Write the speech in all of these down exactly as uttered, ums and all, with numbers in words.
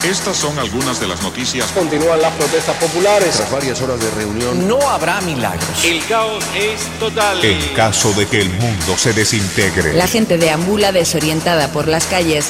Estas son algunas de las noticias. Continúan las protestas populares. Tras varias horas de reunión, no habrá milagros. El caos es total. En caso de que el mundo se desintegre. La gente deambula desorientada por las calles.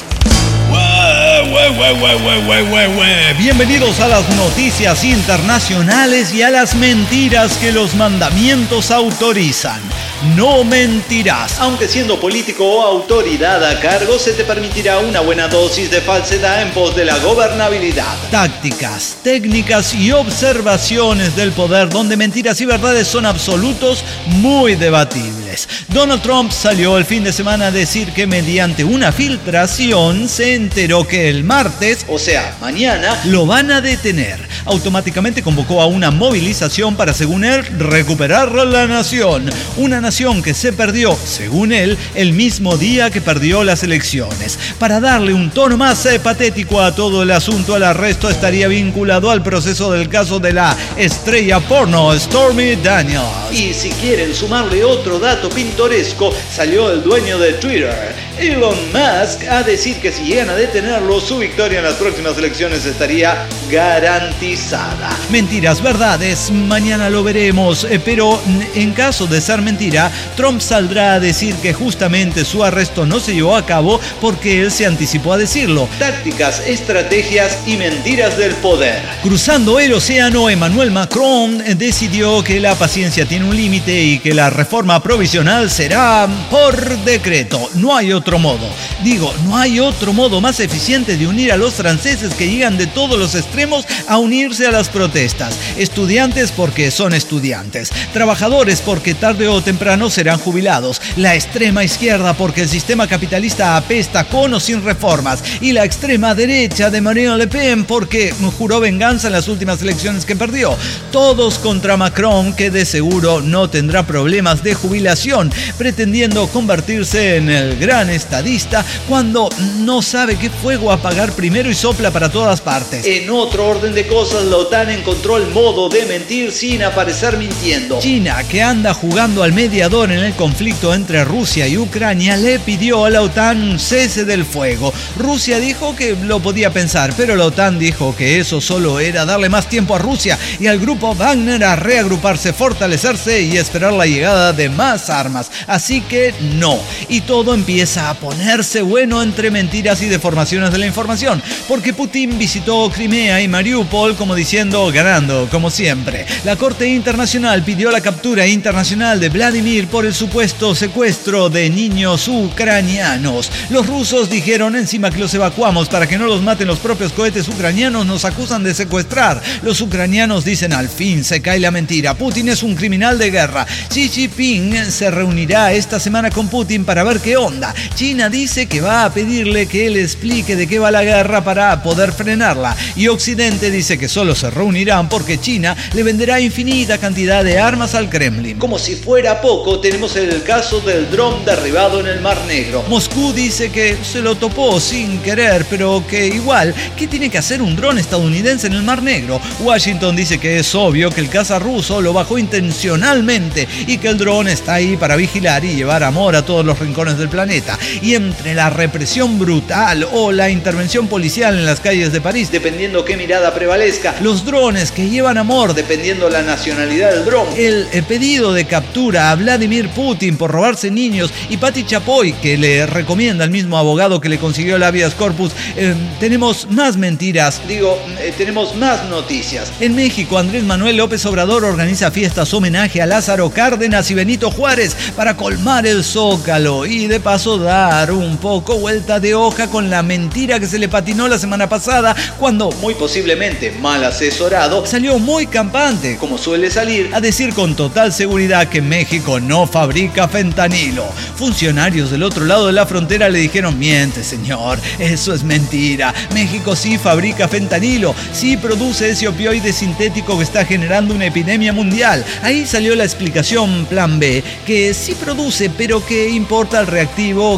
Bienvenidos a las noticias internacionales y a las mentiras que los mandamientos autorizan. No mentirás. Aunque siendo político o autoridad a cargo, se te permitirá una buena dosis de falsedad en pos de la gobernabilidad. Tácticas, técnicas y observaciones del poder donde mentiras y verdades son absolutos, muy debatibles. Donald Trump salió el fin de semana a decir que mediante una filtración se enteró que el martes, o sea, mañana, lo van a detener. Automáticamente convocó a una movilización para, según él, recuperar la nación. Una nación que se perdió, según él, el mismo día que perdió las elecciones. Para darle un tono más eh, patético a todo el asunto, el arresto estaría vinculado al proceso del caso de la estrella porno Stormy Daniels. Y si quieren sumarle otro dato pintoresco, salió el dueño de Twitter, Elon Musk, a decir que si llegan a detenerlo, su victoria en las próximas elecciones estaría garantizada. Mentiras, verdades, mañana lo veremos, eh, pero en caso de ser mentira, Trump saldrá a decir que justamente su arresto no se llevó a cabo porque él se anticipó a decirlo. Tácticas, estrategias y mentiras del poder. Cruzando el océano, Emmanuel Macron decidió que la paciencia tiene un límite y que la reforma provisional será por decreto. No hay otro modo. Digo, no hay otro modo más eficiente de unir a los franceses que llegan de todos los extremos a unirse a las protestas. Estudiantes porque son estudiantes. Trabajadores porque tarde o temprano serán jubilados. La extrema izquierda porque el sistema capitalista apesta con o sin reformas. Y la extrema derecha de Marine Le Pen porque juró venganza en las últimas elecciones que perdió. Todos contra Macron, que de seguro no tendrá problemas de jubilación, pretendiendo convertirse en el gran estadista cuando no sabe qué fuego apagar primero y sopla para todas partes. En otro orden de cosas, la OTAN encontró el modo de mentir sin aparecer mintiendo. China, que anda jugando al mediador en el conflicto entre Rusia y Ucrania, le pidió a la OTAN un cese del fuego. Rusia dijo que lo podía pensar, pero la OTAN dijo que eso solo era darle más tiempo a Rusia y al grupo Wagner a reagruparse, fortalecerse y esperar la llegada de más armas. Así que no. Y todo empieza a ponerse bueno entre mentiras y deformaciones de la información, porque Putin visitó Crimea y Mariupol como diciendo ganando, como siempre. La Corte Internacional pidió la captura internacional de Vladimir por el supuesto secuestro de niños ucranianos. Los rusos dijeron encima que los evacuamos para que no los maten los propios cohetes ucranianos, nos acusan de secuestrar. Los ucranianos dicen al fin se cae la mentira, Putin es un criminal de guerra. Xi Jinping se reunirá esta semana con Putin para ver qué onda. China dice que va a pedirle que él explique de qué va la guerra para poder frenarla. Y Occidente dice que solo se reunirán porque China le venderá infinita cantidad de armas al Kremlin. Como si fuera poco, tenemos el caso del dron derribado en el Mar Negro. Moscú dice que se lo topó sin querer, pero que igual, ¿qué tiene que hacer un dron estadounidense en el Mar Negro? Washington dice que es obvio que el caza ruso lo bajó intencionalmente y que el dron está ahí para vigilar y llevar amor a todos los rincones del planeta. Y entre la represión brutal o la intervención policial en las calles de París, dependiendo qué mirada prevalezca, los drones que llevan amor, dependiendo la nacionalidad del dron, el pedido de captura a Vladimir Putin por robarse niños y Patti Chapoy, que le recomienda al mismo abogado que le consiguió el habeas corpus, eh, tenemos más mentiras, digo, eh, tenemos más noticias. En México, Andrés Manuel López Obrador organiza fiestas homenaje a Lázaro Cárdenas y Benito Juárez para colmar el zócalo y de paso dar un poco vuelta de hoja con la mentira que se le patinó la semana pasada cuando, muy posiblemente mal asesorado, salió muy campante, como suele salir, a decir con total seguridad que México no fabrica fentanilo. Funcionarios del otro lado de la frontera le dijeron: miente, señor, eso es mentira. México sí fabrica fentanilo, sí produce ese opioide sintético que está generando una epidemia mundial. Ahí salió la explicación plan B, que sí produce, pero que importa el reactivo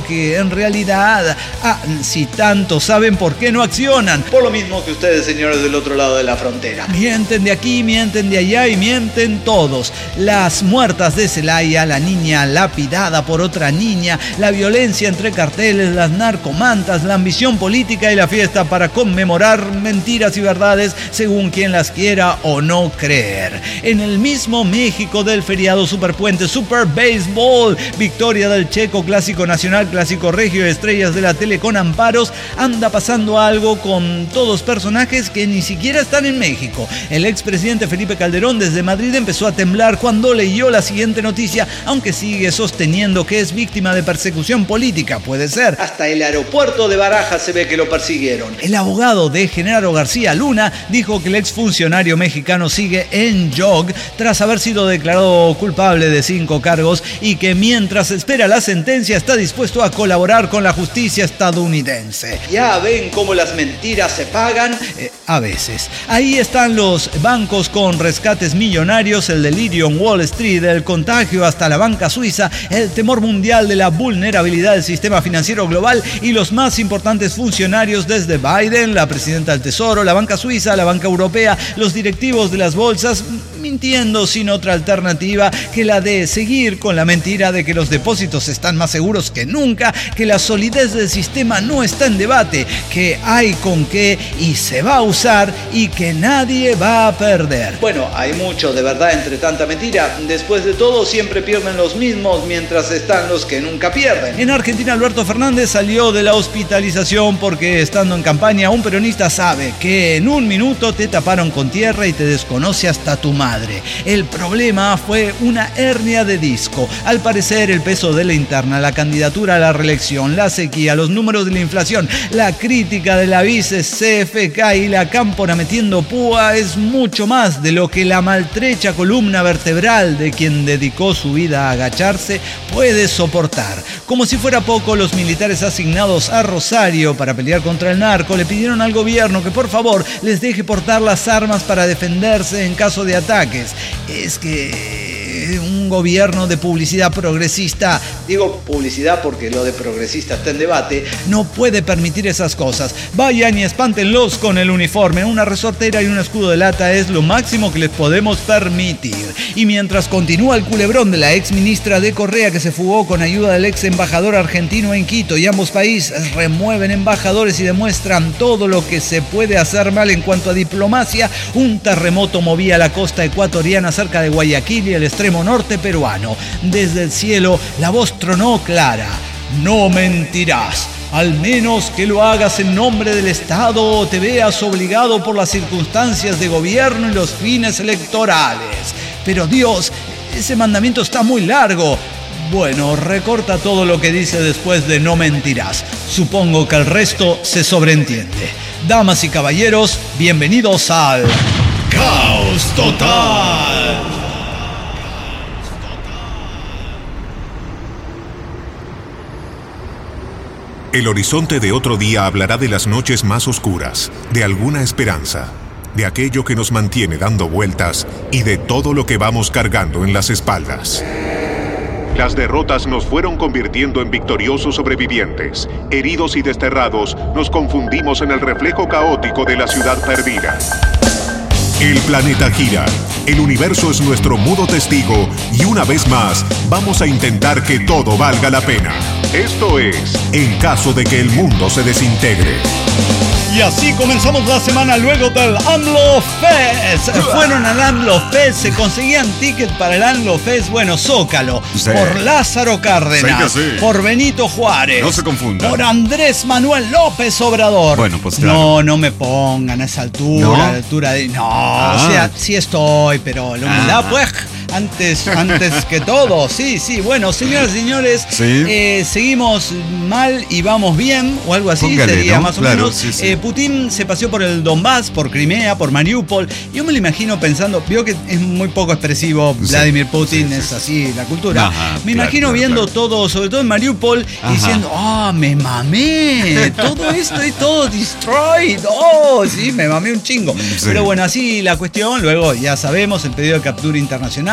claro que en realidad, ah, si tanto saben por qué no accionan. Por lo mismo que ustedes, señores del otro lado de la frontera. Mienten de aquí, mienten de allá y mienten todos. Las muertas de Celaya, la niña lapidada por otra niña, la violencia entre carteles, las narcomantas, la ambición política y la fiesta para conmemorar mentiras y verdades según quien las quiera o no creer. En el mismo México del feriado Superpuente, Super Baseball, victoria del Checo, Clásico Nacional, Clásico Regio, estrellas de la tele con amparos, anda pasando algo con todos personajes que ni siquiera están en México. El expresidente Felipe Calderón desde Madrid empezó a temblar cuando leyó la siguiente noticia, aunque sigue sosteniendo que es víctima de persecución política. Puede ser. Hasta el aeropuerto de Barajas se ve que lo persiguieron. El abogado de Genaro García Luna dijo que el exfuncionario mexicano sigue en shock tras haber sido declarado culpable de cinco cargos y que mientras espera la sentencia está dispuesto a colaborar con la justicia estadounidense. Ya ven cómo las mentiras se pagan, eh, a veces. Ahí están los bancos con rescates millonarios, el delirio en Wall Street, el contagio hasta la banca suiza, el temor mundial de la vulnerabilidad del sistema financiero global y los más importantes funcionarios desde Biden, la presidenta del Tesoro, la banca suiza, la banca europea, los directivos de las bolsas, mintiendo sin otra alternativa que la de seguir con la mentira de que los depósitos están más seguros que nunca, que la solidez del sistema no está en debate, que hay con qué y se va a usar y que nadie va a perder. Bueno, hay mucho de verdad entre tanta mentira. Después de todo, siempre pierden los mismos mientras están los que nunca pierden. En Argentina, Alberto Fernández salió de la hospitalización porque estando en campaña, un peronista sabe que en un minuto te taparon con tierra y te desconoce hasta tu madre. El problema fue una hernia de disco. Al parecer, el peso de la interna, la candidatura a la reelección, la sequía, los números de la inflación, la crítica de la vice C F K y la cámpora metiendo púa es mucho más de lo que la maltrecha columna vertebral de quien dedicó su vida a agacharse puede soportar. Como si fuera poco, los militares asignados a Rosario para pelear contra el narco le pidieron al gobierno que por favor les deje portar las armas para defenderse en caso de ataques. Es que un gobierno de publicidad progresista, digo publicidad porque lo de progresista está en debate, no puede permitir esas cosas. Vayan y espántenlos con el uniforme. Una resortera y un escudo de lata es lo máximo que les podemos permitir. Y mientras continúa el culebrón de la ex ministra de Correa que se fugó con ayuda del ex embajador argentino en Quito y ambos países remueven embajadores y demuestran todo lo que se puede hacer mal en cuanto a diplomacia, un terremoto movía la costa ecuatoriana cerca de Guayaquil y el extremo norte peruano. Desde el cielo la voz tronó clara: no mentirás. Al menos que lo hagas en nombre del Estado o te veas obligado por las circunstancias de gobierno y los fines electorales. Pero Dios, ese mandamiento está muy largo. Bueno, recorta todo lo que dice después de no mentirás. Supongo que el resto se sobreentiende. Damas y caballeros, bienvenidos al Caos Total. El horizonte de otro día hablará de las noches más oscuras, de alguna esperanza, de aquello que nos mantiene dando vueltas y de todo lo que vamos cargando en las espaldas. Las derrotas nos fueron convirtiendo en victoriosos sobrevivientes. Heridos y desterrados, nos confundimos en el reflejo caótico de la ciudad perdida. El planeta gira, el universo es nuestro mudo testigo y una vez más vamos a intentar que todo valga la pena. Esto es, en caso de que el mundo se desintegre. Y así comenzamos la semana luego del AMLO Fest. Fueron al AMLO Fest, se conseguían tickets para el AMLO Fest, bueno, Zócalo, sí. Por Lázaro Cárdenas, sí sí. Por Benito Juárez, no se confunda, por Andrés Manuel López Obrador. Bueno, pues claro. No, no me pongan a esa altura, ¿no? A la altura de... No, ah. O sea, sí estoy, pero la humildad, ah. pues... Antes, antes que todo, sí, sí. Bueno, señoras y señores, sí. eh, seguimos mal y vamos bien, o algo así. Póngale, sería, ¿no? Más o claro, menos. Sí, sí. Eh, Putin se paseó por el Donbass, por Crimea, por Mariupol. Yo me lo imagino pensando, veo que es muy poco expresivo, sí. Vladimir Putin, sí, sí, sí. Es así la cultura. Ajá, me claro, imagino claro, viendo claro. todo, sobre todo en Mariupol, ajá. Diciendo, ah, oh, me mamé, todo esto y todo destroyed, oh, sí, me mamé un chingo. Sí. Pero bueno, así la cuestión, luego ya sabemos, el pedido de captura internacional,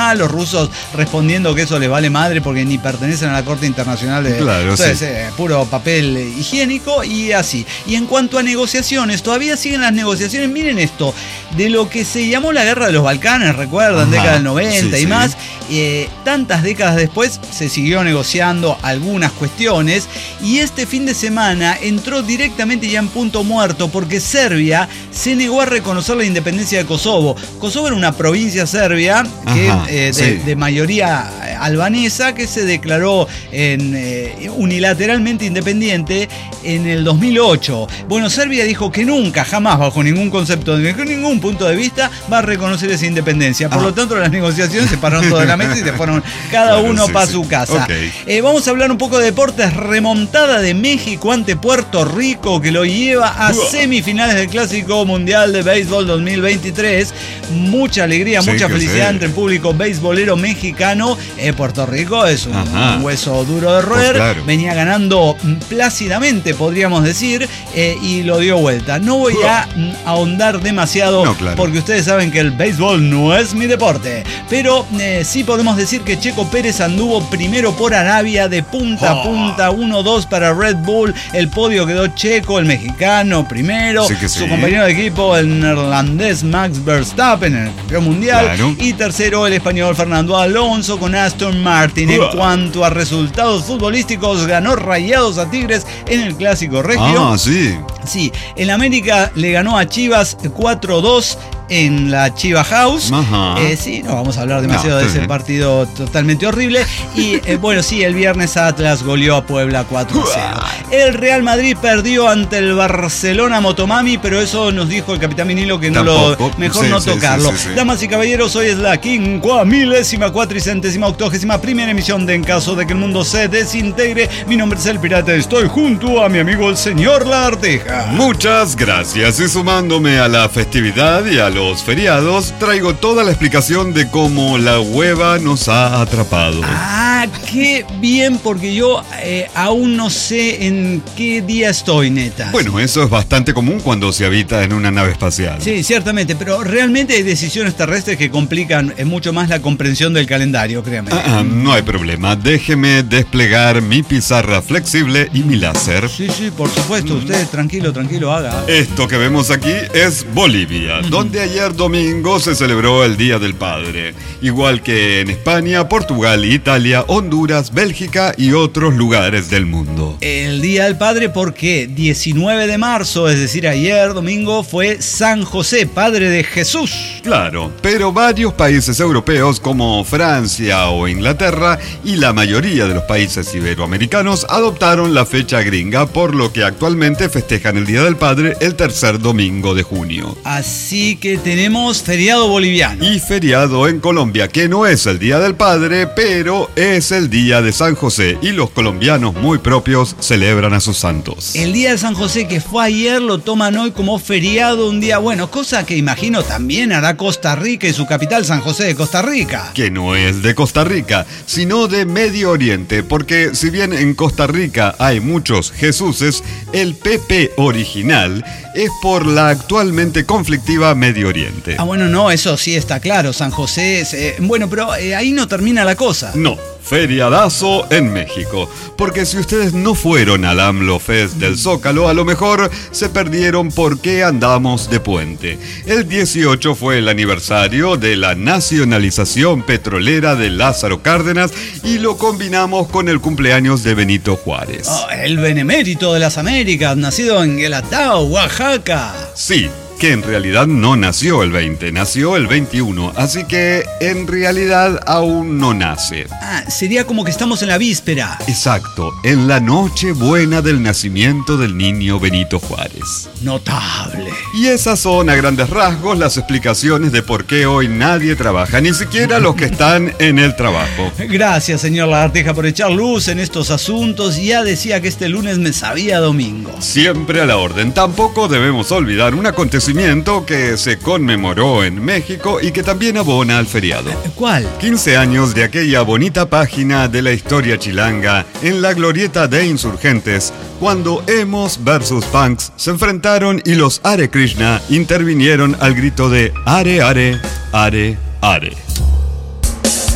internacional, los rusos respondiendo que eso les vale madre porque ni pertenecen a la Corte Internacional de... Claro, entonces, sí. eh, puro papel higiénico y así. Y en cuanto a negociaciones, todavía siguen las negociaciones, miren esto, de lo que se llamó la Guerra de los Balcanes, recuerdan, Ajá, década del noventa sí, y sí. más, eh, tantas décadas después se siguió negociando algunas cuestiones y este fin de semana entró directamente ya en punto muerto porque Serbia se negó a reconocer la independencia de Kosovo. Kosovo era una provincia serbia que, Ajá, eh, de, sí. de mayoría albanesa que se declaró en, eh, unilateralmente independiente en el dos mil ocho. Bueno, Serbia dijo que nunca, jamás, bajo ningún concepto, bajo ningún punto de vista, va a reconocer esa independencia. Por Ah. lo tanto, las negociaciones se pararon toda la mesa y se fueron cada Claro, uno sí, para sí. su casa. Ok. Eh, vamos a hablar un poco de deportes. Remontada de México ante Puerto Rico que lo lleva a Uah. semifinales del Clásico Mundial de Béisbol dos mil veintitrés. Mucha alegría, Sí, mucha que felicidad sí. entre el público beisbolero mexicano. Eh, Puerto Rico es un, Ajá. un hueso duro de roer. Pues claro. Venía ganando mm, plácidamente, podríamos decir, eh, y lo dio vuelta. No voy a mm, ahondar demasiado No, claro. porque ustedes saben que el béisbol no es mi deporte. Pero eh, sí podemos decir que Checo Pérez anduvo primero por Arabia de punta a Oh. punta, uno dos para Red Bull. El podio quedó Checo, el mexicano, primero. Sí que sí. Su compañero de equipo, el neerlandés Max Verstappen, el campeón mundial. Claro. Y tercero, el español Fernando Alonso con Aston Martin. En Uah. cuanto a resultados futbolísticos, ganó Rayados a Tigres en el Clásico Regio. Ah, sí. Sí, el América le ganó a Chivas cuatro dos en la Chiva House. Ajá. Eh, sí, no vamos a hablar demasiado No, de está ese bien. partido totalmente horrible. Y eh, bueno, sí, el viernes Atlas goleó a Puebla cuatro a cero. El Real Madrid perdió ante el Barcelona Motomami, pero eso nos dijo el capitán Vinilo que no Tampoco. lo mejor Sí, no sí, tocarlo. sí, sí, sí. Damas y caballeros, hoy es la quincuagésima milésima cuatricentésima octogésima primera emisión de En caso de que el mundo se desintegre. Mi nombre es El Pirata, estoy junto a mi amigo el señor Lagartija. Muchas gracias. Y sumándome a la festividad y a los feriados, traigo toda la explicación de cómo la hueva nos ha atrapado. Ah, qué bien, porque yo eh, aún no sé en qué día estoy, neta. Bueno, eso es bastante común cuando se habita en una nave espacial. Sí, ciertamente, pero realmente hay decisiones terrestres que complican eh, mucho más la comprensión del calendario, créame. Ah, ah, no hay problema. Déjeme desplegar mi pizarra flexible y mi láser. Sí, sí, por supuesto, usted tranquilo, tranquilo, haga. Esto que vemos aquí es Bolivia, donde ayer domingo se celebró el Día del Padre. Igual que en España, Portugal, Italia, Honduras, Bélgica y otros lugares del mundo. El Día del Padre porque diecinueve de marzo, es decir, ayer domingo, fue San José, padre de Jesús. Claro, pero varios países europeos como Francia o Inglaterra y la mayoría de los países iberoamericanos adoptaron la fecha gringa, por lo que actualmente festejan el Día del Padre el tercer domingo de junio. Así que tenemos feriado boliviano. Y feriado en Colombia, que no es el Día del Padre, pero es el Día de San José, y los colombianos muy propios celebran a sus santos. El Día de San José, que fue ayer, lo toman hoy como feriado, un día bueno, cosa que imagino también hará Costa Rica y su capital, San José de Costa Rica. Que no es de Costa Rica, sino de Medio Oriente, porque si bien en Costa Rica hay muchos Jesuses, el P P original es por la actualmente conflictiva Medio Oriente. Ah, bueno, no, eso sí está claro, San José es... eh, bueno, pero eh, ahí no termina la cosa. No, feriadazo en México, porque si ustedes no fueron al AMLO Fest del Zócalo, a lo mejor se perdieron porque andamos de puente. El dieciocho fue el aniversario de la nacionalización petrolera de Lázaro Cárdenas y lo combinamos con el cumpleaños de Benito Juárez. Oh, el benemérito de las Américas, nacido en Guelatao, Oaxaca. Sí, que en realidad no nació el veinte, nació el veintiuno, así que en realidad aún no nace. Ah, sería como que estamos en la víspera. Exacto, en la noche buena del nacimiento del niño Benito Juárez. Notable. Y esas son a grandes rasgos las explicaciones de por qué hoy nadie trabaja, ni siquiera los que están en el trabajo. Gracias, señor Lagartija, por echar luz en estos asuntos. Ya decía que este lunes me sabía domingo. Siempre a la orden. Tampoco debemos olvidar un acontecimiento que se conmemoró en México y que también abona al feriado. ¿Cuál? quince años de aquella bonita página de la historia chilanga en la glorieta de Insurgentes, cuando emos versus punks se enfrentaron y los Hare Krishna intervinieron al grito de Are, Are, Are, Are.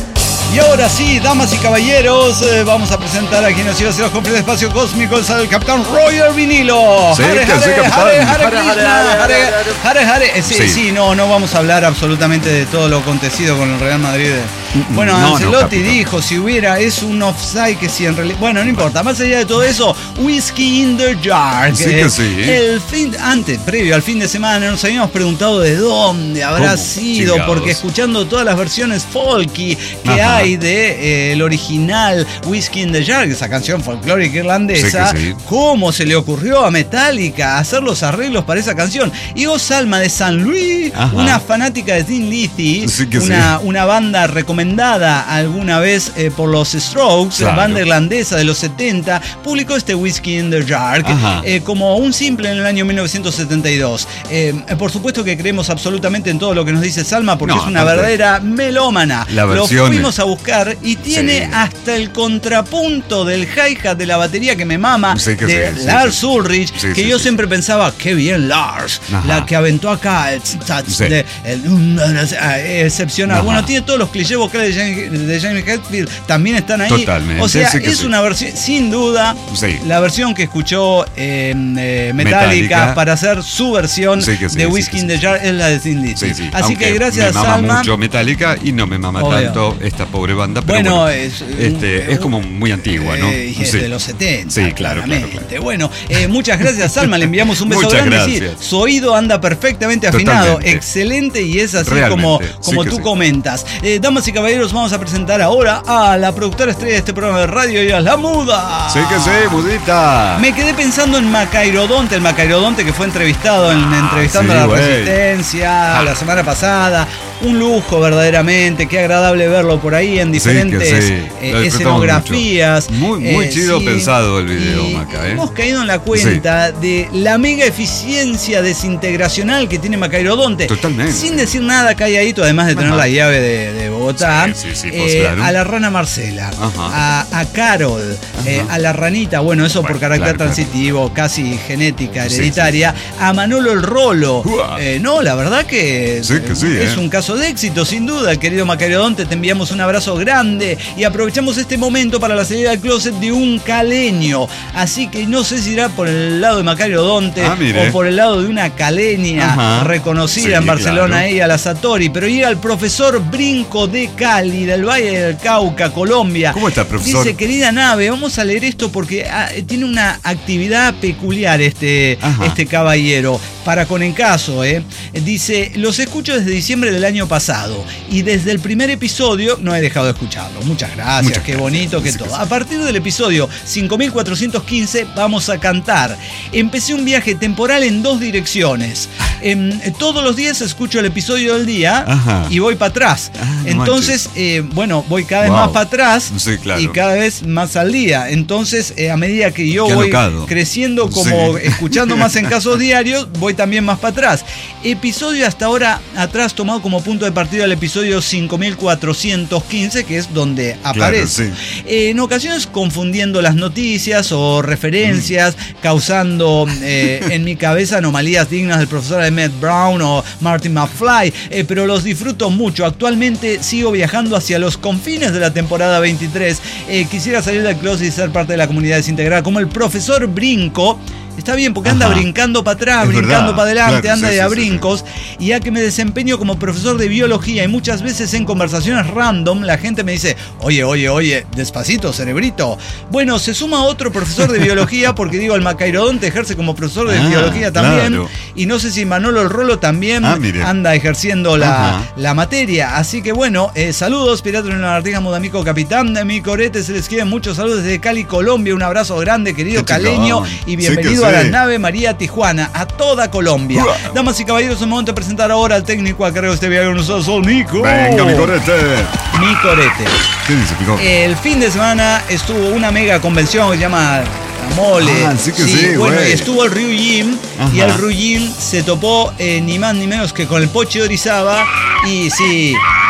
Y ahora sí, damas y caballeros, eh, vamos a presentar a quien nos iba a hacer los compres de espacio cósmico, el capitán Roger Vinilo. Sí, Hare, que sí, hare, capitán. hare, hare, Hare, Krishna, hare, hare, hare. Eh, Sí, Sí. sí, no, no vamos a hablar absolutamente de todo lo acontecido con el Real Madrid. Bueno, No, no, Ancelotti capitán. dijo, si hubiera, es un offside que si en realidad... Bueno, no importa, más allá de todo eso, Whiskey in the Jar. Sí que sí. El fin, antes, previo al fin de semana, nos habíamos preguntado de dónde habrá ¿Cómo? sido, Chingados. porque escuchando todas las versiones folky que Ajá. hay de eh, el original Whiskey in the Jar, esa canción folclórica irlandesa, Sí que sí. cómo se le ocurrió a Metallica hacer los arreglos para esa canción. Y Go Salma de San Luis, Ajá. una fanática de Thin Lizzy, Sí que una, sí. una banda recomendada alguna vez eh, por los Strokes, Claro. banda irlandesa de los setenta, publicó este Whiskey in the Jar Ajá. eh, como un simple en el año mil novecientos setenta y dos. Eh, por supuesto que creemos absolutamente en todo lo que nos dice Salma, porque No, es una aparte, verdadera melómana. la Lo versión- fuimos a buscar y tiene Sí. hasta el contrapunto del hi-hat de la batería que me mama, Sí que de sí, sí, Lars sí. Ulrich, Sí, que sí, yo sí. siempre pensaba, qué bien Lars, Ajá. la que aventó acá, el tz-tz Sí. de- el- eh, excepcional. Ajá. Bueno, tiene todos los clichés vocales de Jamie, de Jamie Hetfield, también están ahí. Totalmente, O sea, sí que es sí. una versión, sin duda, Sí. la versión que escuchó eh, eh, Metallica, Metallica. para hacer su versión Sí que sí, de sí Whiskey que in sí. the Jar es la de Thin Lizzy. Sí, sí. Así Aunque que gracias me mama Salma. mucho Metallica y no me mama Obvio. tanto esta pobre banda, pero Bueno, bueno, es, este, un- es como muy antigua, ¿no? Eh, y es Sí. de los setenta. Sí, claro, claro, claramente. claro. Bueno, eh, muchas gracias, Salma. Le enviamos un beso Muchas grande. Sí, gracias. su oído anda perfectamente afinado. Totalmente. Excelente, y es así Realmente, como, sí como que tú sí. comentas. Eh, damas y caballeros, vamos a presentar ahora a la productora estrella de este programa de radio, ella es La Muda. Sí que sí, mudita. Me quedé pensando en Macairodonte, el Macairodonte que fue entrevistado en entrevistando sí, a la güey. Resistencia la semana pasada. Un lujo verdaderamente, qué agradable verlo por ahí en diferentes Sí que sí, eh, lo disfrutamos escenografías. mucho. Muy, muy Eh, chido sí. pensado el video, Y Maca, ¿eh? Hemos caído en la cuenta de la mega eficiencia desintegracional que tiene Macairodonte. Totalmente. Sin decir nada calladito, además de tener Ajá. la llave de, de Bogotá. Sí, sí, sí, pues, eh, claro. A la rana Marcela, Ajá. a, a Carol, eh, a la ranita, bueno, eso Bueno, por carácter claro, claro. transitivo, casi genética, Sí, hereditaria, a Manolo el Rolo. Uah. Eh, no, la verdad que, Sí que sí, es eh. un caso de éxito, sin duda, querido Macairodonte. Te enviamos un abrazo grande y aprovechamos este momento para la salida del closet de un caleño. Así que no sé si irá por el lado de Macairodonte Ah, mire. o por el lado de una caleña Ajá. reconocida Sí, en Barcelona, claro. ella, la Satori, pero ir al profesor Brinco de Cali, del Valle del Cauca, Colombia. ¿Cómo está, profesor? Dice, querida nave, vamos a leer esto porque ah, tiene una actividad peculiar este, Ajá. este caballero. Para con encaso, ¿eh? Dice, los escucho desde diciembre del año pasado y desde el primer episodio no he dejado de escucharlo. Muchas gracias, Muchas qué gracias. bonito que Sí, que todo. sí. A partir del episodio cinco mil cuatrocientos quince vamos a cantar. Empecé un viaje temporal en dos direcciones. Em, todos los días escucho el episodio del día Ajá. y voy para atrás. Ah, no Entonces, eh, bueno, voy cada vez Wow. más para atrás Sí, claro. y cada vez más al día. Entonces, eh, a medida que yo Qué voy alocado. creciendo como Sí. escuchando más en casos diarios, voy también más para atrás. Episodio hasta ahora atrás tomado como punto de partida el episodio cinco mil cuatrocientos quince, que es donde aparece. sí. Eh, en ocasiones confundiendo las noticias o referencias, causando eh, en mi cabeza anomalías dignas del profesor Emmett Brown o Martin McFly, eh, pero los disfruto mucho. Actualmente sigo viajando hacia los confines de la temporada veintitrés. Eh, quisiera salir del closet y ser parte de la comunidad desintegrada, como el profesor Brinco. Está bien, porque anda Ajá. brincando para atrás, Es brincando verdad, para adelante, claro, anda sí, de a sí, sí, brincos. Y ya que me desempeño como profesor de biología y muchas veces en conversaciones random, la gente me dice, oye, oye, oye, despacito, cerebrito. Bueno, se suma otro profesor de biología, porque digo, el Macairodonte ejerce como profesor de Ah, biología también. claro. Y no sé si Manolo el Rolo también Ah, mire. anda ejerciendo la, Ajá. la materia. Así que bueno, eh, saludos, Pirata en la Artiga Mudamico, capitán de mi corete, se les quieren muchos saludos desde Cali, Colombia. Un abrazo grande, querido Qué caleño, chingón. y Sí bienvenido que a la sí. nave María Tijuana, a toda Colombia. Uah. Damas y caballeros, es el momento de presentar ahora al técnico a cargo de este viaje con nosotros, Nico. Venga, mi corete. Mi corete. ¿Qué dice, Pico? El fin de semana estuvo una mega convención que se llama La Mole. Ah, sí que sí, bueno, güey. y estuvo el Ryujin, y Ajá. el Ryujin se topó eh, ni más ni menos que con el Pochi Orizaba. Y sí,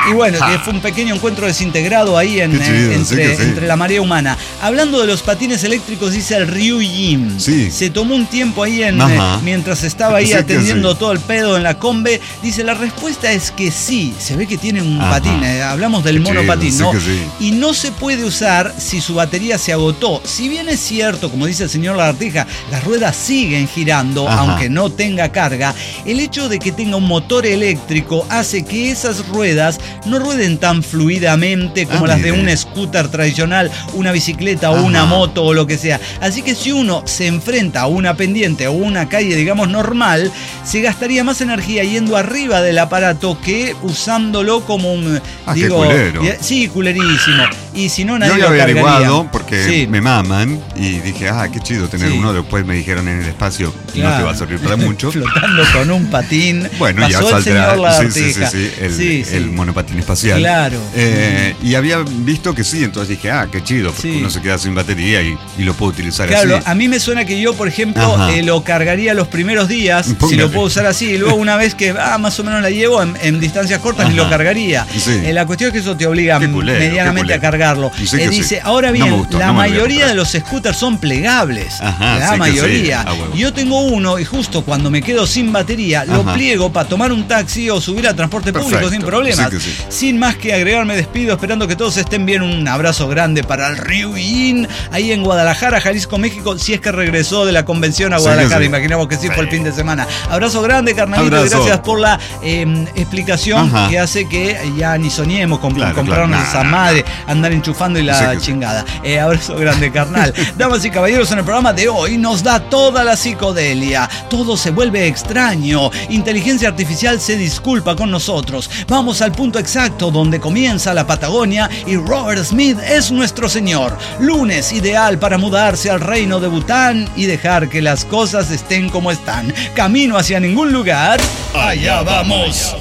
Y bueno, que fue un pequeño encuentro desintegrado ahí en, Qué chido, eh, entre, sí que sí. entre la marea humana. Hablando de los patines eléctricos, dice el Ryujin. Sí. Se tomó un tiempo ahí en, Ajá. eh, mientras estaba ahí Sí que atendiendo sí. todo el pedo en la combe. Dice, la respuesta es que sí. Se ve que tiene un Ajá. patín. eh, hablamos del Qué chido, monopatín, sí ¿no? que sí. Y no se puede usar si su batería se agotó. Si bien es cierto, como dice el señor Lagartija, las ruedas siguen girando, Ajá. aunque no tenga carga, el hecho de que tenga un motor eléctrico hace que esas ruedas no rueden tan fluidamente como Ah, las de mire. un scooter tradicional, una bicicleta o Ajá. una moto o lo que sea. Así que si uno se enfrenta a una pendiente o una calle, digamos, normal, se gastaría más energía yendo arriba del aparato que usándolo como un... Ah, qué digo, culero. sí, culerísimo. Y si no, Yo nadie había lo cargaría. averiguado porque Sí. me maman y dije, ah, qué chido tener Sí. uno. Después me dijeron en el espacio, no te Claro. va a servir para mucho. Flotando con un patín. Bueno, ya Pasó el saldrá. señor Sí, sí, sí, Lagartija. sí, el, Sí, sí. el monopatín espacial. Claro. Eh, y había visto que sí, entonces dije, ah, qué chido, porque Sí. uno se queda sin batería y, y lo puedo utilizar Claro, así. a mí me suena que yo, por ejemplo, Ajá. eh, lo cargaría los primeros días, si Póngale. lo puedo usar así, y luego una vez que ah, más o menos la llevo en, en distancias cortas, ni Ajá. lo cargaría. Sí. Eh, la cuestión es que eso te obliga Qué culero, medianamente qué culero. a cargarlo. Y sé Eh, que dice, sí. ahora No bien, me gustó, la no me lo voy a mayoría comprar. de los scooters son plegables. Ajá, la sí que mayoría. sí. Ah, huevo. Yo tengo uno y justo cuando me quedo sin batería, lo Ajá. pliego para tomar un taxi o subir al transporte público Perfecto. sin problemas. Sí que sí. Sin más que agregar, me despido esperando que todos estén bien. Un abrazo grande para el Ryujin, ahí en Guadalajara, Jalisco, México, si es que regresó de la convención a Sí Guadalajara. que sí. Imaginamos que sí, fue el fin de semana. Abrazo grande, carnalito, Abrazo. y gracias por la eh, explicación Ajá. que hace que ya ni soñemos con Claro, comprarnos claro. esa Nah, madre, andar enchufando y la Sí que sí. chingada. Eh, abrazo grande, carnal. Damas y caballeros, en el programa de hoy nos da toda la psicodelia. Todo se vuelve extraño. Inteligencia artificial se disculpa con nosotros. Vamos al punto exacto donde comienza la Patagonia y Robert Smith es nuestro señor. Lunes ideal para mudarse al reino de Bután y dejar que las cosas estén como están. Camino hacia ningún lugar. Allá vamos.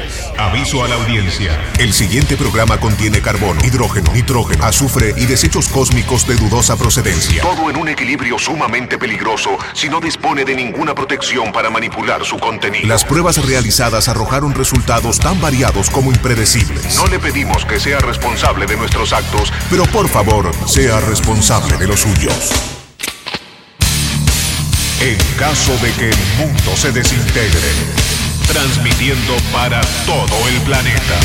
Aviso a la audiencia. El siguiente programa contiene carbono, hidrógeno, nitrógeno, azufre y desechos cósmicos de dudosa procedencia. Todo en un equilibrio sumamente peligroso si no dispone de ninguna protección para manipular su contenido. Las pruebas realizadas arrojaron resultados tan variados como impredecibles. No le pedimos que sea responsable de nuestros actos, pero por favor, sea responsable de los suyos. En caso de que el mundo se desintegre, transmitiendo para todo el planeta.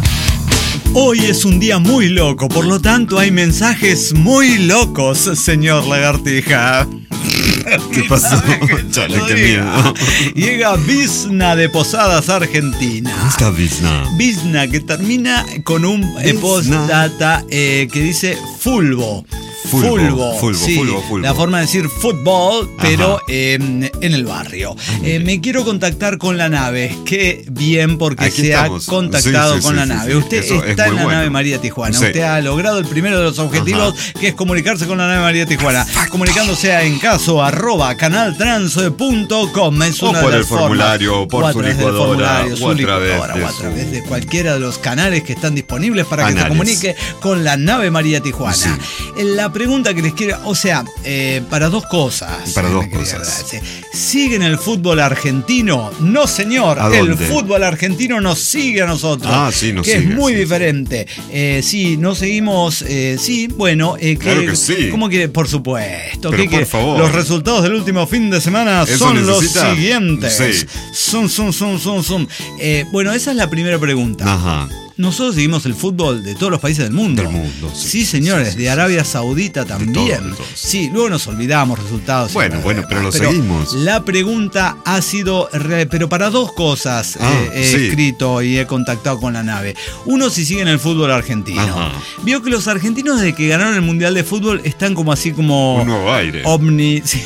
Hoy es un día muy loco, por lo tanto hay mensajes muy locos, señor Lagartija. ¿Qué pasó? Chale, qué miedo. Llega Visna de Posadas, Argentina. Esta Visna. Visna, que termina con un eh, Visna. postdata eh, que dice fulbo. Fulbo, Fulbo, fulbo, sí, fulbo, fulbo. la forma de decir fútbol, pero Ajá. eh, en el barrio. Eh, me quiero contactar con la nave. Qué bien, porque Aquí se estamos. ha contactado Sí, sí, con sí, la sí, nave. sí. Usted Eso es está en muy la bueno. nave María Tijuana. Sí. Usted ha logrado el primero de los objetivos, Ajá. que es comunicarse con la nave María Tijuana. Comunicándose a en caso arroba canaltrans punto com. Es O una por de el las formas. formulario, por O a su través del licuadora, formulario, o su a través licuadora, de o a través su- de cualquiera de los canales que están disponibles para que se Canales. comunique con la nave María Tijuana. Sí. La pregunta que les quiero, o sea, eh, para dos cosas. Para eh, dos me quería cosas. hablar. ¿Siguen el fútbol argentino? No, señor. ¿A El dónde? fútbol argentino nos sigue a nosotros. Ah, sí, nos que sigue, es muy sí, diferente. Eh, sí, no seguimos. eh, sí, bueno. eh, Claro que sí. ¿Cómo quiere? Por supuesto. Pero ¿Qué por quiere? favor. Los resultados del último fin de semana ¿Eso son necesita? los siguientes. Sí. Son, son, son, son, son. Eh, bueno, esa es la primera pregunta. Ajá. Nosotros seguimos el fútbol de todos los países del mundo. Del mundo, sí. Sí, señores, Sí, sí, de sí, Arabia Saudita también. todos, de todos. Sí, luego nos olvidamos resultados. Bueno, Eh, bueno, pero lo seguimos. La pregunta ha sido, re- pero para dos cosas Ah, eh, he sí. escrito y he contactado con la nave. Uno, si siguen el fútbol argentino. Ajá. Vio que los argentinos desde que ganaron el Mundial de Fútbol están como así como... Un nuevo aire. Ovni... sí.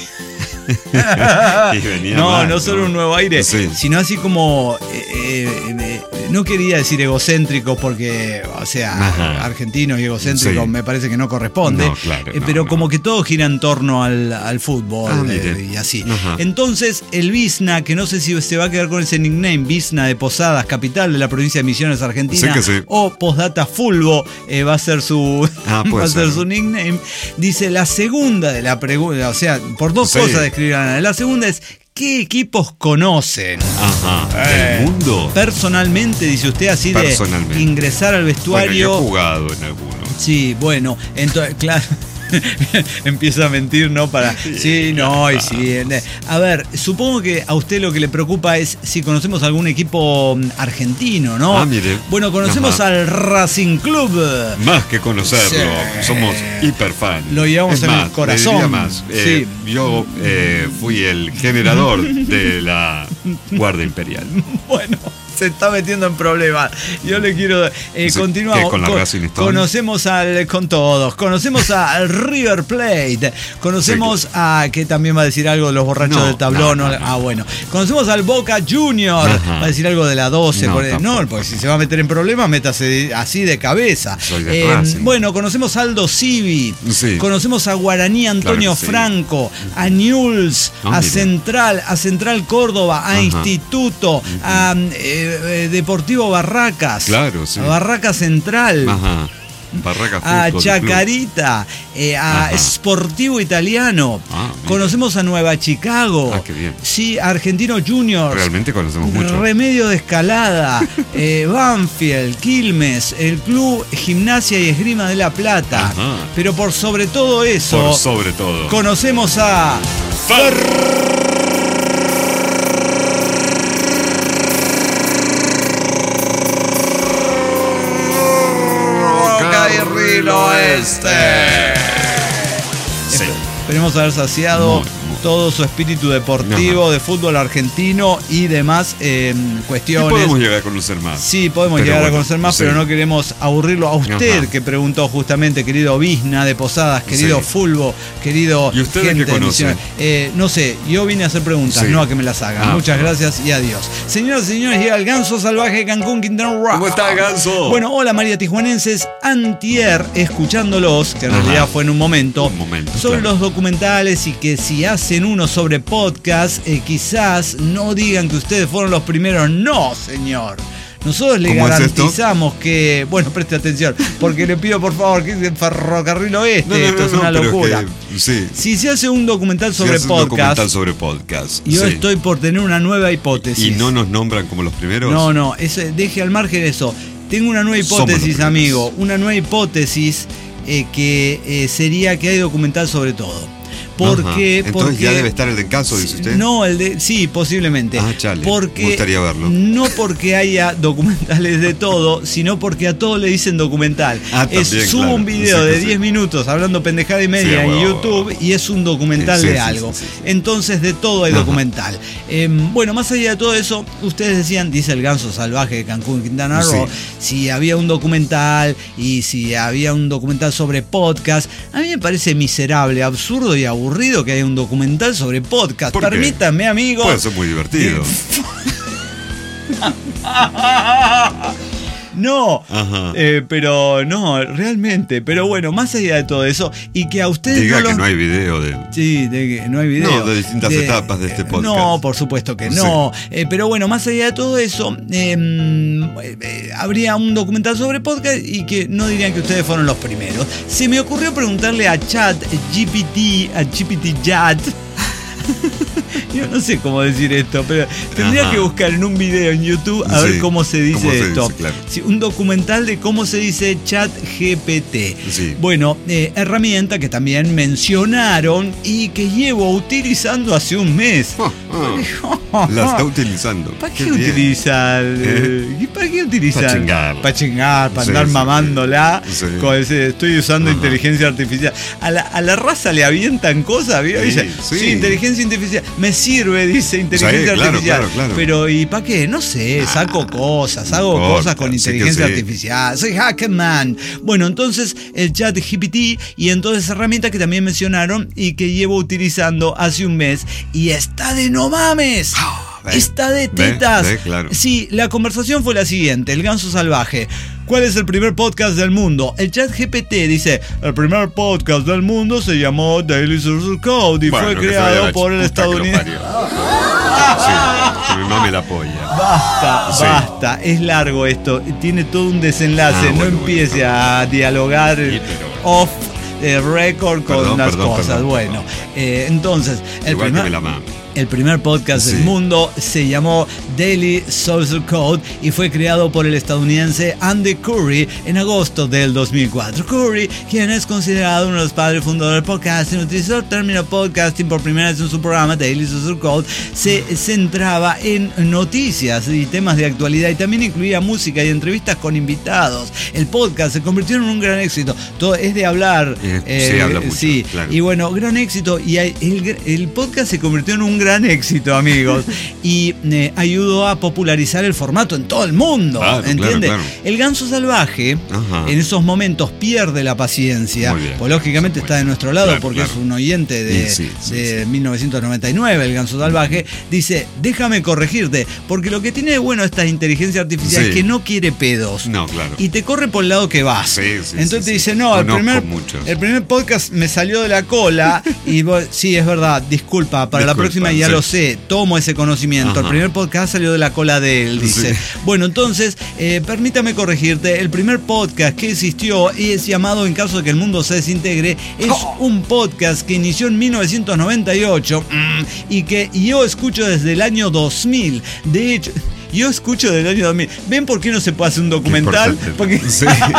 Y venía no, mal, no solo ¿no? un nuevo aire, Sí. sino así como, eh, eh, eh, no quería decir egocéntricos porque, o sea, Ajá. argentinos y egocéntricos Sí. me parece que no corresponde, No, claro, eh, no, pero no. como que todo gira en torno al, al fútbol Ah, eh, mire. y así. Ajá. Entonces, el Visna, que no sé si se va a quedar con ese nickname, Visna de Posadas, capital de la provincia de Misiones, Argentina, Sí que sí. o Postdata Fulbo, eh, va a ser su Ah, va puede a ser ser. su nickname. Dice la segunda de la pregunta, o sea, por dos Sí. cosas de escribir a la nave. La segunda es, ¿qué equipos conocen? Ajá. Eh, ¿Del mundo? Personalmente, dice usted, así de ingresar al vestuario. Bueno, yo he jugado en algunos. Sí, bueno, entonces, claro. Empieza a mentir, ¿no? Para. Sí, no, y sí. A ver, supongo que a usted lo que le preocupa es si conocemos algún equipo argentino, ¿no? Ah, mire. Bueno, conocemos Ajá. al Racing Club. Más que conocerlo, sí. Somos hiperfans. Lo llevamos es en más, el corazón. Más. Eh, sí. Yo eh, fui el generador de la Guardia Imperial. Bueno. Se está metiendo en problemas. Yo le quiero... Eh, sí, continuamos. Con la Racing Stone. Conocemos al... Con todos. Conocemos al River Plate. Conocemos sí. a... Que también va a decir algo de los borrachos no, del tablón. No, no, no. Ah, bueno. Conocemos al Boca Junior. Ajá. Va a decir algo de la doce. No, por no, porque si se va a meter en problemas, métase así de cabeza. Soy de eh, bueno, conocemos a Aldo Civi. Sí. Conocemos a Guaraní Antonio claro Franco. Sí. A Newell's. Oh, a mire. Central. A Central Córdoba. A Ajá. Instituto. Uh-huh. A... Eh, Deportivo Barracas, claro, sí. a Barracas Central, Ajá. Barracas a Chacarita, eh, a Ajá. Sportivo Italiano, ah, conocemos a Nueva Chicago, ah, qué bien. Sí, a Argentino Juniors, realmente conocemos mucho. Remedio de Escalada, eh, Banfield, Quilmes, el Club Gimnasia y Esgrima de La Plata. Ajá. Pero por sobre todo eso, por sobre todo, conocemos a Fer- Oeste. Sí. Esperemos haber saciado muy, muy. todo su espíritu deportivo, Ajá. de fútbol argentino y demás eh, cuestiones. Y podemos llegar a conocer más. Sí, podemos pero llegar bueno, a conocer más, sí. pero no queremos aburrirlo a usted, Ajá. que preguntó justamente, querido Bizna de Posadas, querido sí. Fulvo, querido ¿Y ustedes qué conocen? Eh, no sé, yo vine a hacer preguntas, sí. no a que me las hagan. Ah, Muchas pero... gracias y adiós. Señoras y señores, llega el Ganso Salvaje de Cancún, Quintana Roo. ¿Cómo está, Ganso? Bueno, hola María Tijuanenses, antier, escuchándolos, que en Ajá. realidad fue en un momento, un momento sobre claro. los documentales y que si hacen uno sobre podcast, eh, quizás no digan que ustedes fueron los primeros. No, señor. Nosotros le garantizamos que... Bueno, preste atención, porque le pido por favor que es el Ferrocarril Oeste. No, no, esto no, es una no, locura. Que, sí. Si se hace un documental sobre si podcast... Un documental sobre podcast. Yo sí. estoy por tener una nueva hipótesis. ¿Y no nos nombran como los primeros? No, no, eso, deje al margen eso. Tengo una nueva hipótesis, amigo. Una nueva hipótesis eh, que eh, sería que hay documental sobre todo. Porque, Entonces porque, ya debe estar el de Caso, dice usted. No, el de. Sí, posiblemente. Ah, chale. Porque, me gustaría verlo. No porque haya documentales de todo, sino porque a todo le dicen documental. Ah, es, también, subo claro. un video sí, de sí. diez minutos hablando pendejada y media sí, en wow, YouTube wow. y es un documental sí, de sí, algo. Sí, sí, sí. Entonces, de todo hay Ajá. documental. Eh, bueno, más allá de todo eso, ustedes decían, dice el Ganso Salvaje de Cancún, Quintana Roo, sí. si había un documental y si había un documental sobre podcast. A mí me parece miserable, absurdo y aburrido que haya un documental documental sobre podcast. Permítanme, amigo. Puede ser muy divertido. No, eh, pero no, realmente. Pero bueno, más allá de todo eso, y que a ustedes Diga no los... que no hay video de... Sí, de que no hay video. No, de distintas de... etapas de este podcast. No, por supuesto que no. Sí. Eh, pero bueno, más allá de todo eso, eh, eh, habría un documental sobre podcast y que no dirían que ustedes fueron los primeros. Se me ocurrió preguntarle a Chat G P T, a G P T Chat. Yo no sé cómo decir esto, pero tendría Ajá. que buscar en un video en YouTube a sí, ver cómo se dice cómo se esto. Dice, claro. Sí, un documental de cómo se dice Chat G P T. Sí. Bueno, eh, herramienta que también mencionaron y que llevo utilizando hace un mes. Oh, oh. La está utilizando. ¿Para qué, qué utilizan? ¿Eh? ¿Para qué utilizan? Para chingar. Para chingar, para sí, andar sí, mamándola. Sí. Con ese, estoy usando Ajá. inteligencia artificial. A la, a la raza le avientan cosas, ¿vio? Sí, dice, sí. sí, inteligencia artificial. Me sirve, dice inteligencia sí, claro, artificial. Claro, claro. Pero ¿y para qué? No sé, saco ah, cosas, hago importa, cosas con inteligencia sí sí. artificial. Soy Hackerman. Bueno, entonces el Chat G P T y entonces herramienta que también mencionaron y que llevo utilizando hace un mes y está de no mames. Ve, está de tetas. Ve, ve, claro. Sí, la conversación fue la siguiente. El Ganso Salvaje. ¿Cuál es el primer podcast del mundo? El Chat G P T dice, el primer podcast del mundo se llamó Daily Source Code y bueno, fue creado por el estadounidense. Sí, que mi mamá me la apoya. Basta, sí. basta. Es largo esto. Tiene todo un desenlace. Ah, bueno, no empiece bueno, a dialogar sí, pero... off the record con perdón, las perdón, cosas. Perdón, bueno, eh, entonces, el Igual primer... que me la mame. El primer podcast sí. del mundo se llamó Daily Social Code y fue creado por el estadounidense Andy Curry en agosto del dos mil cuatro. Curry, quien es considerado uno de los padres fundadores del podcasting, utilizó el término podcasting por primera vez en su programa Daily Social Code. Se centraba en noticias y temas de actualidad y también incluía música y entrevistas con invitados. El podcast se convirtió en un gran éxito. Todo es de hablar. Eh, eh, sí, habla mucho, sí. Claro. Y bueno, gran éxito. Y el, el podcast se convirtió en un gran éxito, amigos. Y eh, ayudó a popularizar el formato en todo el mundo. Claro, ¿Entiendes? claro, claro. El ganso salvaje, Ajá. en esos momentos, pierde la paciencia. Pues lógicamente está de nuestro lado, claro, porque claro. es un oyente de, sí, sí, de sí. mil novecientos noventa y nueve, el ganso salvaje. Dice, déjame corregirte, porque lo que tiene de bueno esta inteligencia artificial sí. es que no quiere pedos. No, claro. Y te corre por el lado que vas. Sí, sí, Entonces sí, te dice, sí. no, el primer, muchos. el primer podcast me salió de la cola. Y vos, sí, es verdad, disculpa, para disculpa, la próxima ya sí. lo sé, tomo ese conocimiento. Ajá. El primer podcast salió de la cola de él, dice. Sí. Bueno, entonces, eh, permítame corregirte, el primer podcast que existió y es llamado En caso de que el mundo se desintegre, es oh. un podcast que inició en mil novecientos noventa y ocho mmm, y que yo escucho desde el año dos mil. De hecho... Yo escucho del año dos mil. ¿Ven por qué no se puede hacer un documental? Porque... Sí.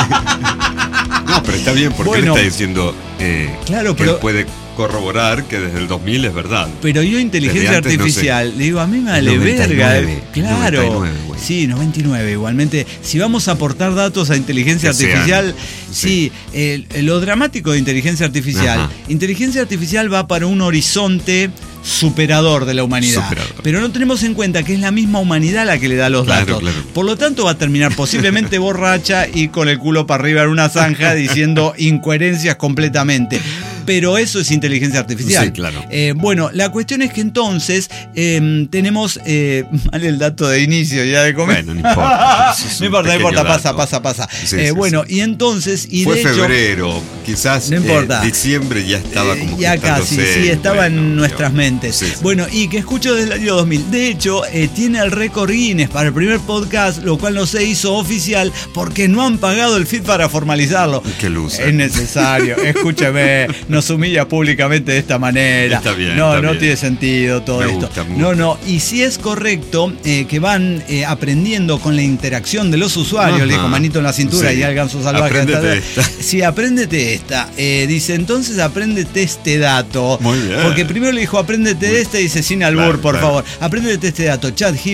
No, pero está bien, porque bueno, él está diciendo eh, claro, que pero... él puede corroborar que desde el dos mil es verdad. Pero yo inteligencia antes, artificial, no sé, le digo, a mí me vale verga. Claro, noventa y nueve, sí, noventa y nueve. Igualmente, si vamos a aportar datos a inteligencia que artificial, sí, sí el, lo dramático de inteligencia artificial, Ajá. inteligencia artificial va para un horizonte superador de la humanidad. Superador. Pero no tenemos en cuenta que es la misma humanidad la que le da los claro, datos. Claro. Por lo tanto, va a terminar posiblemente borracha y con el culo para arriba en una zanja diciendo incoherencias completamente. Pero eso es inteligencia artificial. Sí, claro. Eh, bueno, la cuestión es que entonces eh, tenemos eh, mal el dato de inicio ya de comer. Bueno, no importa. no importa, no importa, pasa, pasa, pasa. Sí, eh, sí, bueno, sí. y entonces... Y Fue de febrero, hecho, quizás no importa. Eh, diciembre ya estaba como... Eh, ya casi, sí, estaba bueno, en nuestras yo, mentes. Sí, sí. Bueno, y que escucho desde el año dos mil. De hecho, eh, tiene el récord Guinness para el primer podcast, lo cual no se hizo oficial porque no han pagado el feed para formalizarlo. Qué luz. Es necesario, escúcheme, nos humilla públicamente de esta manera. Está bien, no, está no bien. tiene sentido todo me esto. Gusta, me no, gusta. no, y si es correcto eh, que van eh, aprendiendo con la interacción de los usuarios, Ajá. le dijo manito en la cintura sí. y al ganso salvaje. Apréndete esta. Sí, apréndete esta. Eh, dice, entonces apréndete este dato. Muy bien. Porque primero le dijo, apréndete Muy... este, dice, sin albur, claro, por claro. favor. Apréndete este dato,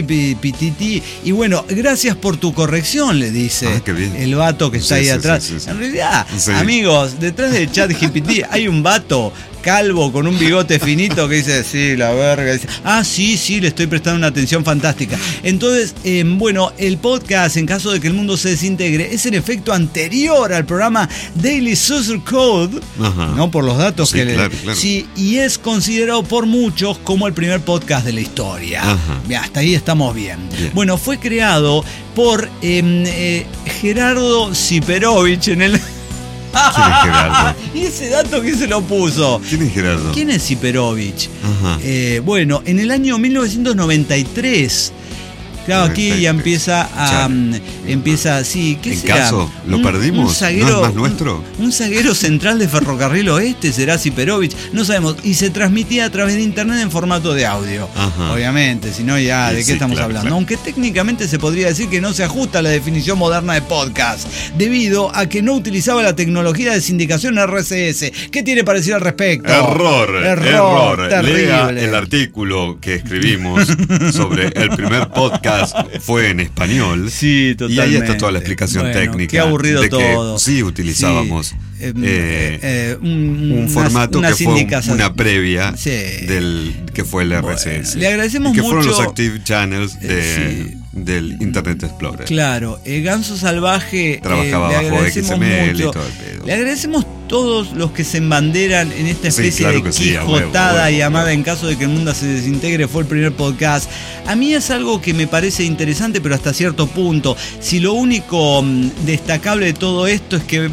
ChatGPT. Y bueno, gracias por tu corrección, le dice ah, qué bien. el vato que está sí, ahí sí, atrás. Sí, sí, sí. En realidad, sí. amigos, detrás de ChatGPT hay un vato calvo con un bigote finito que dice, sí, la verga. Dice, ah, sí, sí, le estoy prestando una atención fantástica. Entonces, eh, bueno, el podcast, en caso de que el mundo se desintegre, es en efecto anterior al programa Daily Social Code, Ajá. ¿no? Por los datos sí, que le... Claro, claro. Sí, y es considerado por muchos como el primer podcast de la historia. Ajá. Bien, hasta ahí estamos bien. bien. Bueno, fue creado por eh, eh, Gerardo Siperovich en el... ¿Quién es Gerardo? ¿Y ese dato quién se lo puso? ¿Quién es Gerardo? ¿Quién es Siperovich? Ajá. Eh, bueno, en el año mil novecientos noventa y tres. Claro, aquí ya empieza a... Um, empieza, sí, ¿qué ¿En será? caso? ¿Lo un, perdimos? Un zaguero, ¿No es más nuestro? Un, un zaguero central de Ferrocarril Oeste, ¿será Siperovich? No sabemos. Y se transmitía a través de internet en formato de audio. Ajá. Obviamente, si no ya, ¿de sí, qué sí, estamos claro, hablando? Claro. Aunque técnicamente se podría decir que no se ajusta a la definición moderna de podcast, debido a que no utilizaba la tecnología de sindicación R S S. ¿Qué tiene para decir al respecto? Error, error. error. Terrible. Lea el artículo que escribimos sobre el primer podcast. Fue en español. Sí, totalmente. Y ahí está toda la explicación bueno, técnica. Qué aburrido de que todo. Sí, utilizábamos sí, eh, eh, eh, un, un formato una, una que fue un, una previa sí. del que fue el R S S. Bueno, le agradecemos y que mucho. Que fueron los Active Channels de, eh, sí. del Internet Explorer. Claro, el Ganso Salvaje trabajaba eh, bajo X M L mucho. y todo el pedo. Le agradecemos todos los que se embanderan en esta especie sí, claro de sí, quijotada huevo, llamada huevo. En caso de que el mundo se desintegre fue el primer podcast. A mí es algo que me parece interesante, pero hasta cierto punto. Si lo único destacable de todo esto es que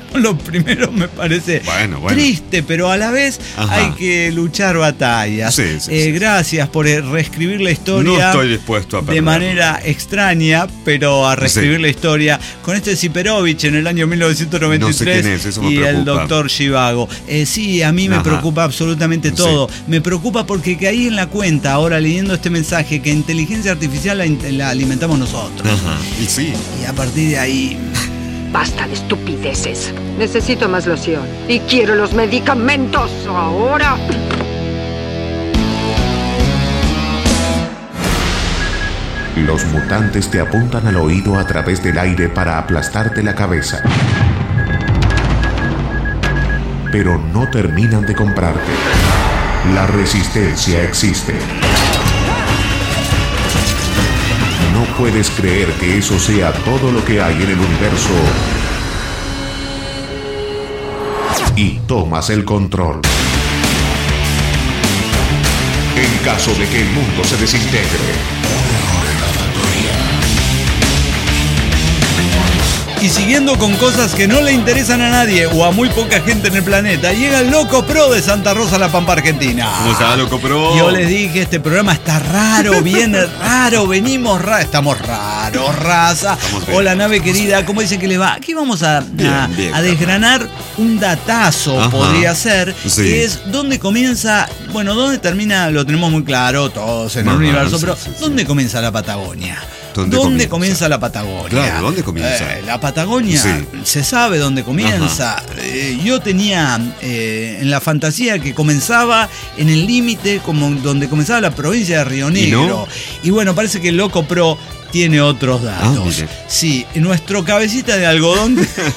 Lo primero me parece bueno, bueno. triste, pero a la vez Ajá. hay que luchar batallas. Sí, sí, eh, sí, gracias sí. por reescribir la historia. No estoy dispuesto a perderlo. De manera extraña, pero a reescribir sí. la historia con este Ziperovich en el año mil novecientos noventa y tres no sé quién es, eso me y preocupa. El doctor Zhivago. Eh, sí, a mí me Ajá. preocupa absolutamente todo. Sí. Me preocupa porque caí en la cuenta ahora leyendo este mensaje que inteligencia artificial la, la alimentamos nosotros. Ajá. Y sí. Y a partir de ahí... Basta de estupideces. Necesito más loción. Y quiero los medicamentos ahora. Los mutantes te apuntan al oído a través del aire para aplastarte la cabeza. Pero no terminan de comprarte. La resistencia existe. No puedes creer que eso sea todo lo que hay en el universo. Y tomas el control. En caso de que el mundo se desintegre. Y siguiendo con cosas que no le interesan a nadie o a muy poca gente en el planeta, llega el Loco Pro de Santa Rosa, La Pampa, Argentina. ¿Cómo está, Loco Pro? Yo les dije, este programa está raro, viene raro, venimos raro, estamos raros, raza. Estamos Hola, nave querida, ¿cómo dicen que le va? Aquí vamos a, bien, a, bien, a desgranar un datazo, Ajá. podría ser, sí. que es dónde comienza, bueno, dónde termina, lo tenemos muy claro todos en Ajá, el universo, sí, pero sí, sí. ¿dónde comienza la Patagonia? ¿Dónde, ¿Dónde comienza? comienza la Patagonia? Claro, ¿dónde comienza? Eh, la Patagonia sí. se sabe dónde comienza. Eh, yo tenía eh, en la fantasía que comenzaba en el límite como donde comenzaba la provincia de Río Negro. ¿Y, no? y bueno, parece que el Loco Pro tiene otros datos. Ah, sí, nuestro cabecita de algodón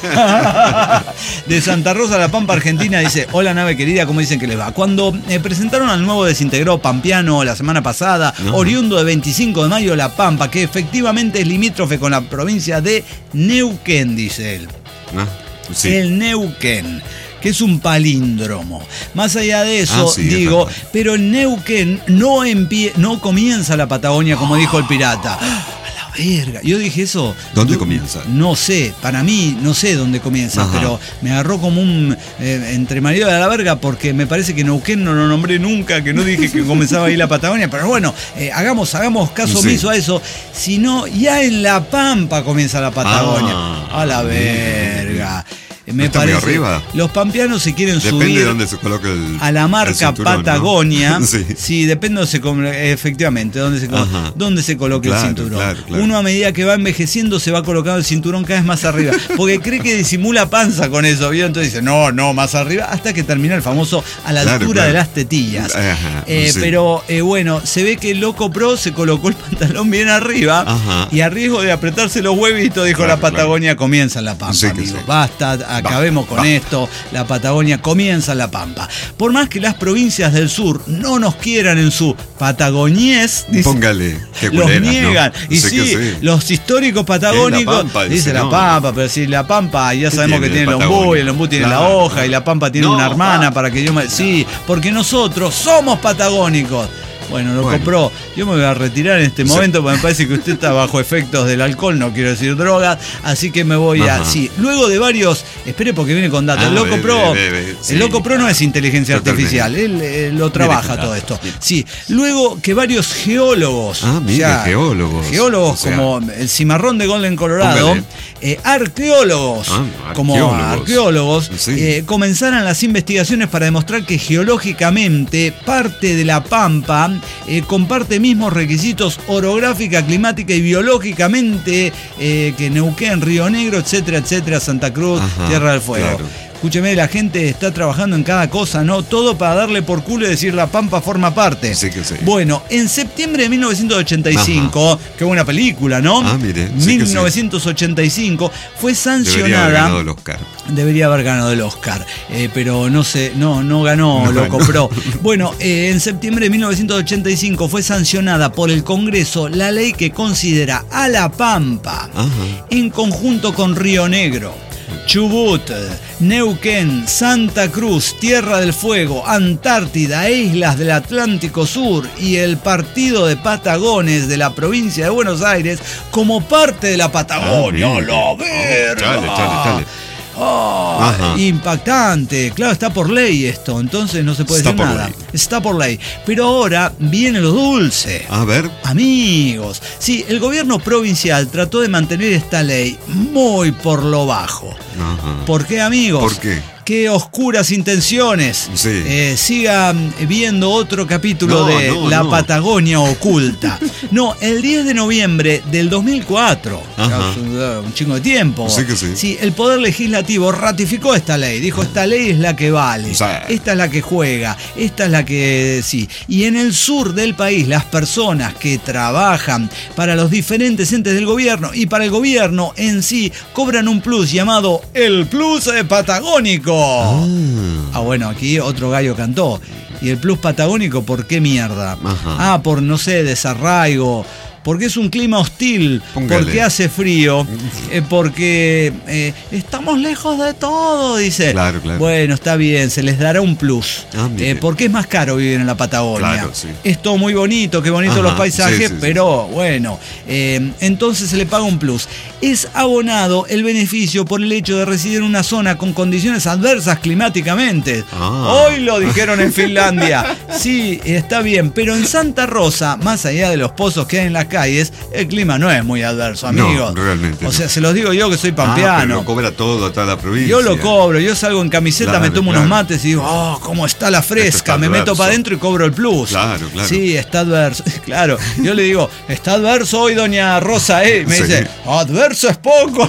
de Santa Rosa, La Pampa, Argentina, dice: hola, nave querida, ¿cómo dicen que les va? Cuando eh, presentaron al nuevo desintegrado pampeano la semana pasada, no. oriundo de veinticinco de mayo, La Pampa, que efectivamente es limítrofe con la provincia de Neuquén, dice él. Ah, sí. El Neuquén, que es un palíndromo. Más allá de eso, ah, sí, digo, pero en Neuquén no, empie- no comienza la Patagonia, como dijo el pirata. A la verga. Yo dije eso. ¿Dónde no, comienza? No sé, para mí no sé dónde comienza, Ajá. pero me agarró como un eh, entre marido de la verga, porque me parece que Neuquén no lo nombré nunca, que no dije que comenzaba ahí la Patagonia, pero bueno, eh, hagamos, hagamos caso sí. omiso a eso. Si no, ya en La Pampa comienza la Patagonia. Ah, a la verga. Me ¿Está parece, muy arriba? Los pampeanos se quieren depende subir de dónde se coloque el, a la marca el cinturón, Patagonia. ¿no? sí. sí, depende de dónde se, efectivamente, dónde se, dónde se coloque claro, el cinturón. Claro, claro. Uno a medida que va envejeciendo se va colocando el cinturón cada vez más arriba, porque cree que disimula panza con eso, ¿vio? Entonces dice, no, no, más arriba, hasta que termina el famoso a la claro, altura claro. de las tetillas. Ajá, eh, sí. Pero eh, bueno, se ve que el Loco Pro se colocó el pantalón bien arriba Ajá. y a riesgo de apretarse los huevitos, dijo claro, la Patagonia claro. comienza en La Pampa, sí, amigo. Sí. Basta, acabemos Va. con Va. esto. La Patagonia comienza en La Pampa. Por más que las provincias del sur no nos quieran en su patagoniés, dice, póngale, qué los culeras, niegan. ¿no? Y sí, sí, sí, los históricos patagónicos, La Pampa, dice, dice La no. Pampa, pero si La Pampa ya sabemos tiene que tiene el ombú, y el ombú tiene claro, la hoja, claro. y La Pampa tiene no, una hermana va. para que yo me... Sí, porque nosotros somos patagónicos. Bueno, lo bueno. compró. Yo me voy a retirar en este momento sí. porque me parece que usted está bajo efectos del alcohol, no quiero decir drogas, así que me voy Ajá. a... Sí, luego de varios... Espere porque viene con datos. Ah, el Loco bebe, Pro bebe, bebe. Sí. El Loco Pro no es inteligencia Totalmente. artificial, él, él lo trabaja todo esto. Bien. Sí, luego que varios geólogos... Ah, mira, o sea, geólogos. Geólogos o sea, como el cimarrón de Golden, Colorado, eh, arqueólogos, ah, como arqueólogos, arqueólogos sí. eh, comenzaran las investigaciones para demostrar que geológicamente parte de La Pampa Eh, comparte mismos requisitos orográfica, climática y biológicamente eh, que Neuquén, Río Negro, etcétera, etcétera, Santa Cruz, Ajá, Tierra del Fuego. Claro. Escúcheme, la gente está trabajando en cada cosa, ¿no? Todo para darle por culo y decir La Pampa forma parte. Sí que sí. Bueno, en septiembre de mil novecientos ochenta y cinco, Ajá. qué buena película, ¿no? Ah, mire. Sí mil novecientos ochenta y cinco sí. fue sancionada. Debería haber ganado el Oscar. Debería haber ganado el Oscar, eh, pero no sé, no, no ganó, no, Loco Pro. Bueno, eh, en septiembre de mil novecientos ochenta y cinco fue sancionada por el Congreso la ley que considera a La Pampa, Ajá. en conjunto con Río Negro, Chubut, Neuquén, Santa Cruz, Tierra del Fuego, Antártida e islas del Atlántico Sur y el partido de Patagones de la provincia de Buenos Aires como parte de la Patagonia. Ah, ¡La verga! Chale, chale, chale. Oh, impactante. Claro, está por ley esto, entonces no se puede está decir nada. Ley. Está por ley. Pero ahora viene lo dulce. A ver. Amigos, sí, el gobierno provincial trató de mantener esta ley muy por lo bajo. Ajá. ¿Por qué, amigos? ¿Por qué? Qué oscuras intenciones. Sí. Eh, sigan viendo otro capítulo no, de no, La no. Patagonia Oculta. No, el diez de noviembre del dos mil cuatro, Ajá. un, un chingo de tiempo. Sí que sí. Sí, el Poder Legislativo ratificó esta ley. Dijo, esta ley es la que vale. Sí. Esta es la que juega. Esta es la que sí. Y en el sur del país, las personas que trabajan para los diferentes entes del gobierno y para el gobierno en sí, cobran un plus llamado el Plus Patagónico. Ah. ah, bueno, aquí otro gallo cantó. ¿Y el plus patagónico por qué mierda? Ajá. Ah, por, no sé, desarraigo. Porque es un clima hostil, Póngale. porque hace frío, eh, porque eh, estamos lejos de todo, dice. Claro, claro. Bueno, está bien, se les dará un plus. Ah, eh, porque es más caro vivir en la Patagonia. Claro, sí. Es todo muy bonito, qué bonitos Ajá, los paisajes, sí, sí, pero bueno, eh, entonces se le paga un plus. Es abonado el beneficio por el hecho de residir en una zona con condiciones adversas climáticamente. Ah. Hoy lo dijeron en Finlandia. Sí, está bien, pero en Santa Rosa, más allá de los pozos que hay en las calles, el clima no es muy adverso, amigos. No, realmente. O no. sea, se los digo yo que soy Ah, pampeano. pero lo cobra todo a toda la provincia. Yo lo cobro, yo salgo en camiseta, Claro, me tomo claro. unos mates y digo, oh, cómo está la fresca, está me adverso. meto para adentro y cobro el plus. Claro, claro. Sí, está adverso. Claro, yo le digo, está adverso hoy, doña Rosa, ¿eh? Me Sí. dice, adverso es poco.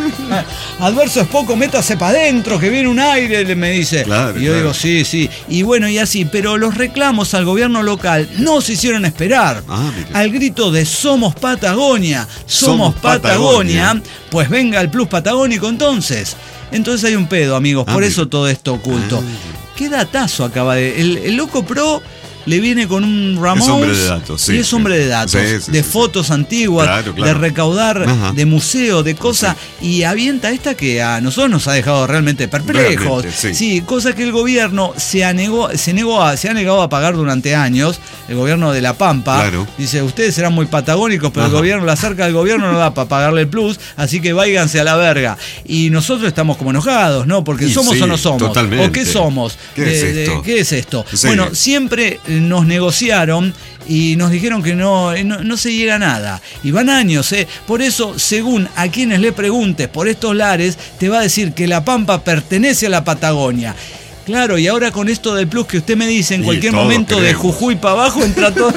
Adverso es poco, métase para adentro, que viene un aire, me dice. Claro, y yo claro. digo, sí, sí. Y bueno, y así, pero los reclamos al gobierno local no se hicieron esperar. Ah, mire. Al grito de Somos Patagonia, Somos, Somos Patagonia, Patagonia. pues venga el plus patagónico entonces. Entonces hay un pedo, amigos, Ah, por mire. eso todo esto oculto. Ah. ¿Qué datazo acaba de...? El, el Loco Pro le viene con un Ramones. Es hombre de datos, sí, y es sí. hombre de datos, Sí, sí, de sí, fotos antiguas, Claro, claro. de recaudar, Ajá. de museo, de cosas, y avienta esta que a nosotros nos ha dejado realmente perplejos. Realmente, sí. cosa que el gobierno se, anegó, se, negó a, se ha negado a pagar durante años, el gobierno de La Pampa. Claro. Dice, ustedes serán muy patagónicos, pero Ajá. el gobierno, la cerca del gobierno no da para pagarle el plus, así que váyanse a la verga. Y nosotros estamos como enojados, ¿no? Porque Y somos sí, o no somos. totalmente. ¿O qué somos? ¿Qué De- es de- esto? ¿Qué es esto? Sí. Bueno, siempre nos negociaron y nos dijeron que no, no, no se llega a nada. Y van años, ¿eh? Por eso, según a quienes le preguntes por estos lares, te va a decir que La Pampa pertenece a la Patagonia. Claro, y ahora con esto del plus que usted me dice, en Y cualquier todos momento de queremos. Jujuy para abajo entra todo.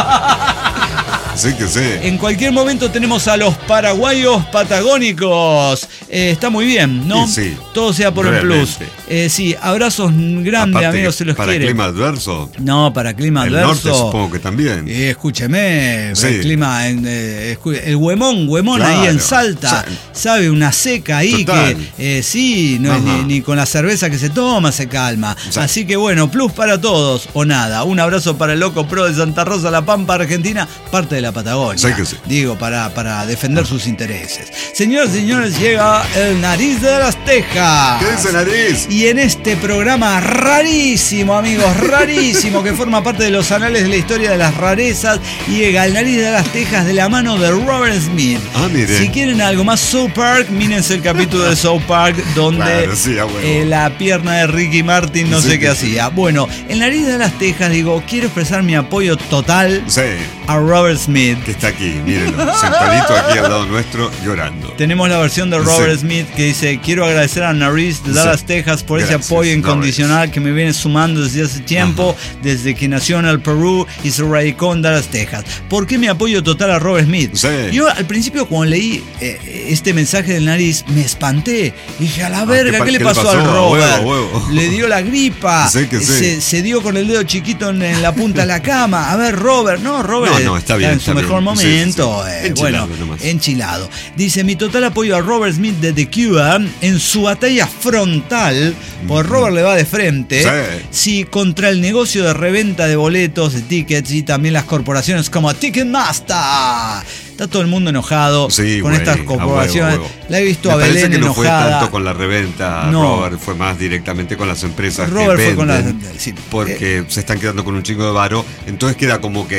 Sí que sí. En cualquier momento tenemos a los paraguayos patagónicos. Eh, está muy bien, ¿no? Sí, sí. Todo sea por el plus. Realmente. Eh, sí, abrazos grandes, Aparte amigos, que se los para quiere. clima adverso. No, para clima El adverso. norte supongo que también. Eh, escúcheme, Sí. el clima, en, eh, escu- el huemón, huemón Claro. ahí en Salta, O sea, sabe, una seca ahí total. que eh, sí, no es Ajá. ni, ni con la cerveza que se toma se calma. O sea, Así que bueno, plus para todos o nada. Un abrazo para el Loco Pro de Santa Rosa, La Pampa, Argentina, parte de la Patagonia. Sí que sí. Digo, para, para defender sus intereses. Señoras y señores, llega el Nariz de las Tejas. ¿Qué dice nariz? Y en este programa rarísimo, amigos, rarísimo, que forma parte de los anales de la historia de las rarezas, llega el Nariz de las Tejas de la mano de Robert Smith. Ah, mire. Si quieren algo más South Park, mírense el capítulo de South Park donde Claro, sí, a huevo. eh, la pierna de Ricky Martin no Sí, sé qué sí. hacía. Bueno, el Nariz de las Tejas, digo, quiero expresar mi apoyo total Sí, a Robert Smith. que está aquí, mírenlo, sentadito aquí al lado nuestro, llorando. Tenemos la versión de Robert Sí. Smith que dice: quiero agradecer a Nariz de Sí. Dallas, Texas por ese Gracias, apoyo Nariz. incondicional que me viene sumando desde hace tiempo, desde que nació en el Perú y se radicó en Dallas, Texas. ¿Por qué mi apoyo total a Robert Smith? Sí. Yo al principio cuando leí eh, este mensaje del Nariz me espanté. Dije, a la verga, ¿qué pa- ¿qué, le qué le pasó, pasó? al A Robert? huevo, a huevo. Le dio la gripa, Sí, que sí. Se, se dio con el dedo chiquito en, en la punta de la cama. A ver, Robert, no, Robert No, no, está bien, en su está bien. mejor Sí, sí, sí. momento. eh, Enchilado bueno, nomás. enchilado. Dice, mi total apoyo a Robert Smith de The Cure en su batalla frontal, por Robert le va de frente, Sí. sí, contra el negocio de reventa de boletos, de tickets y también las corporaciones como Ticketmaster. Está todo el mundo enojado Sí, con güey, estas a corporaciones. huevo, a huevo. La he visto Me a parece Belén que no fue enojada. tanto con la reventa, No. Robert, fue más directamente con las empresas Robert que fue con venden, las- sí. porque se están quedando con un chingo de varo, entonces queda como que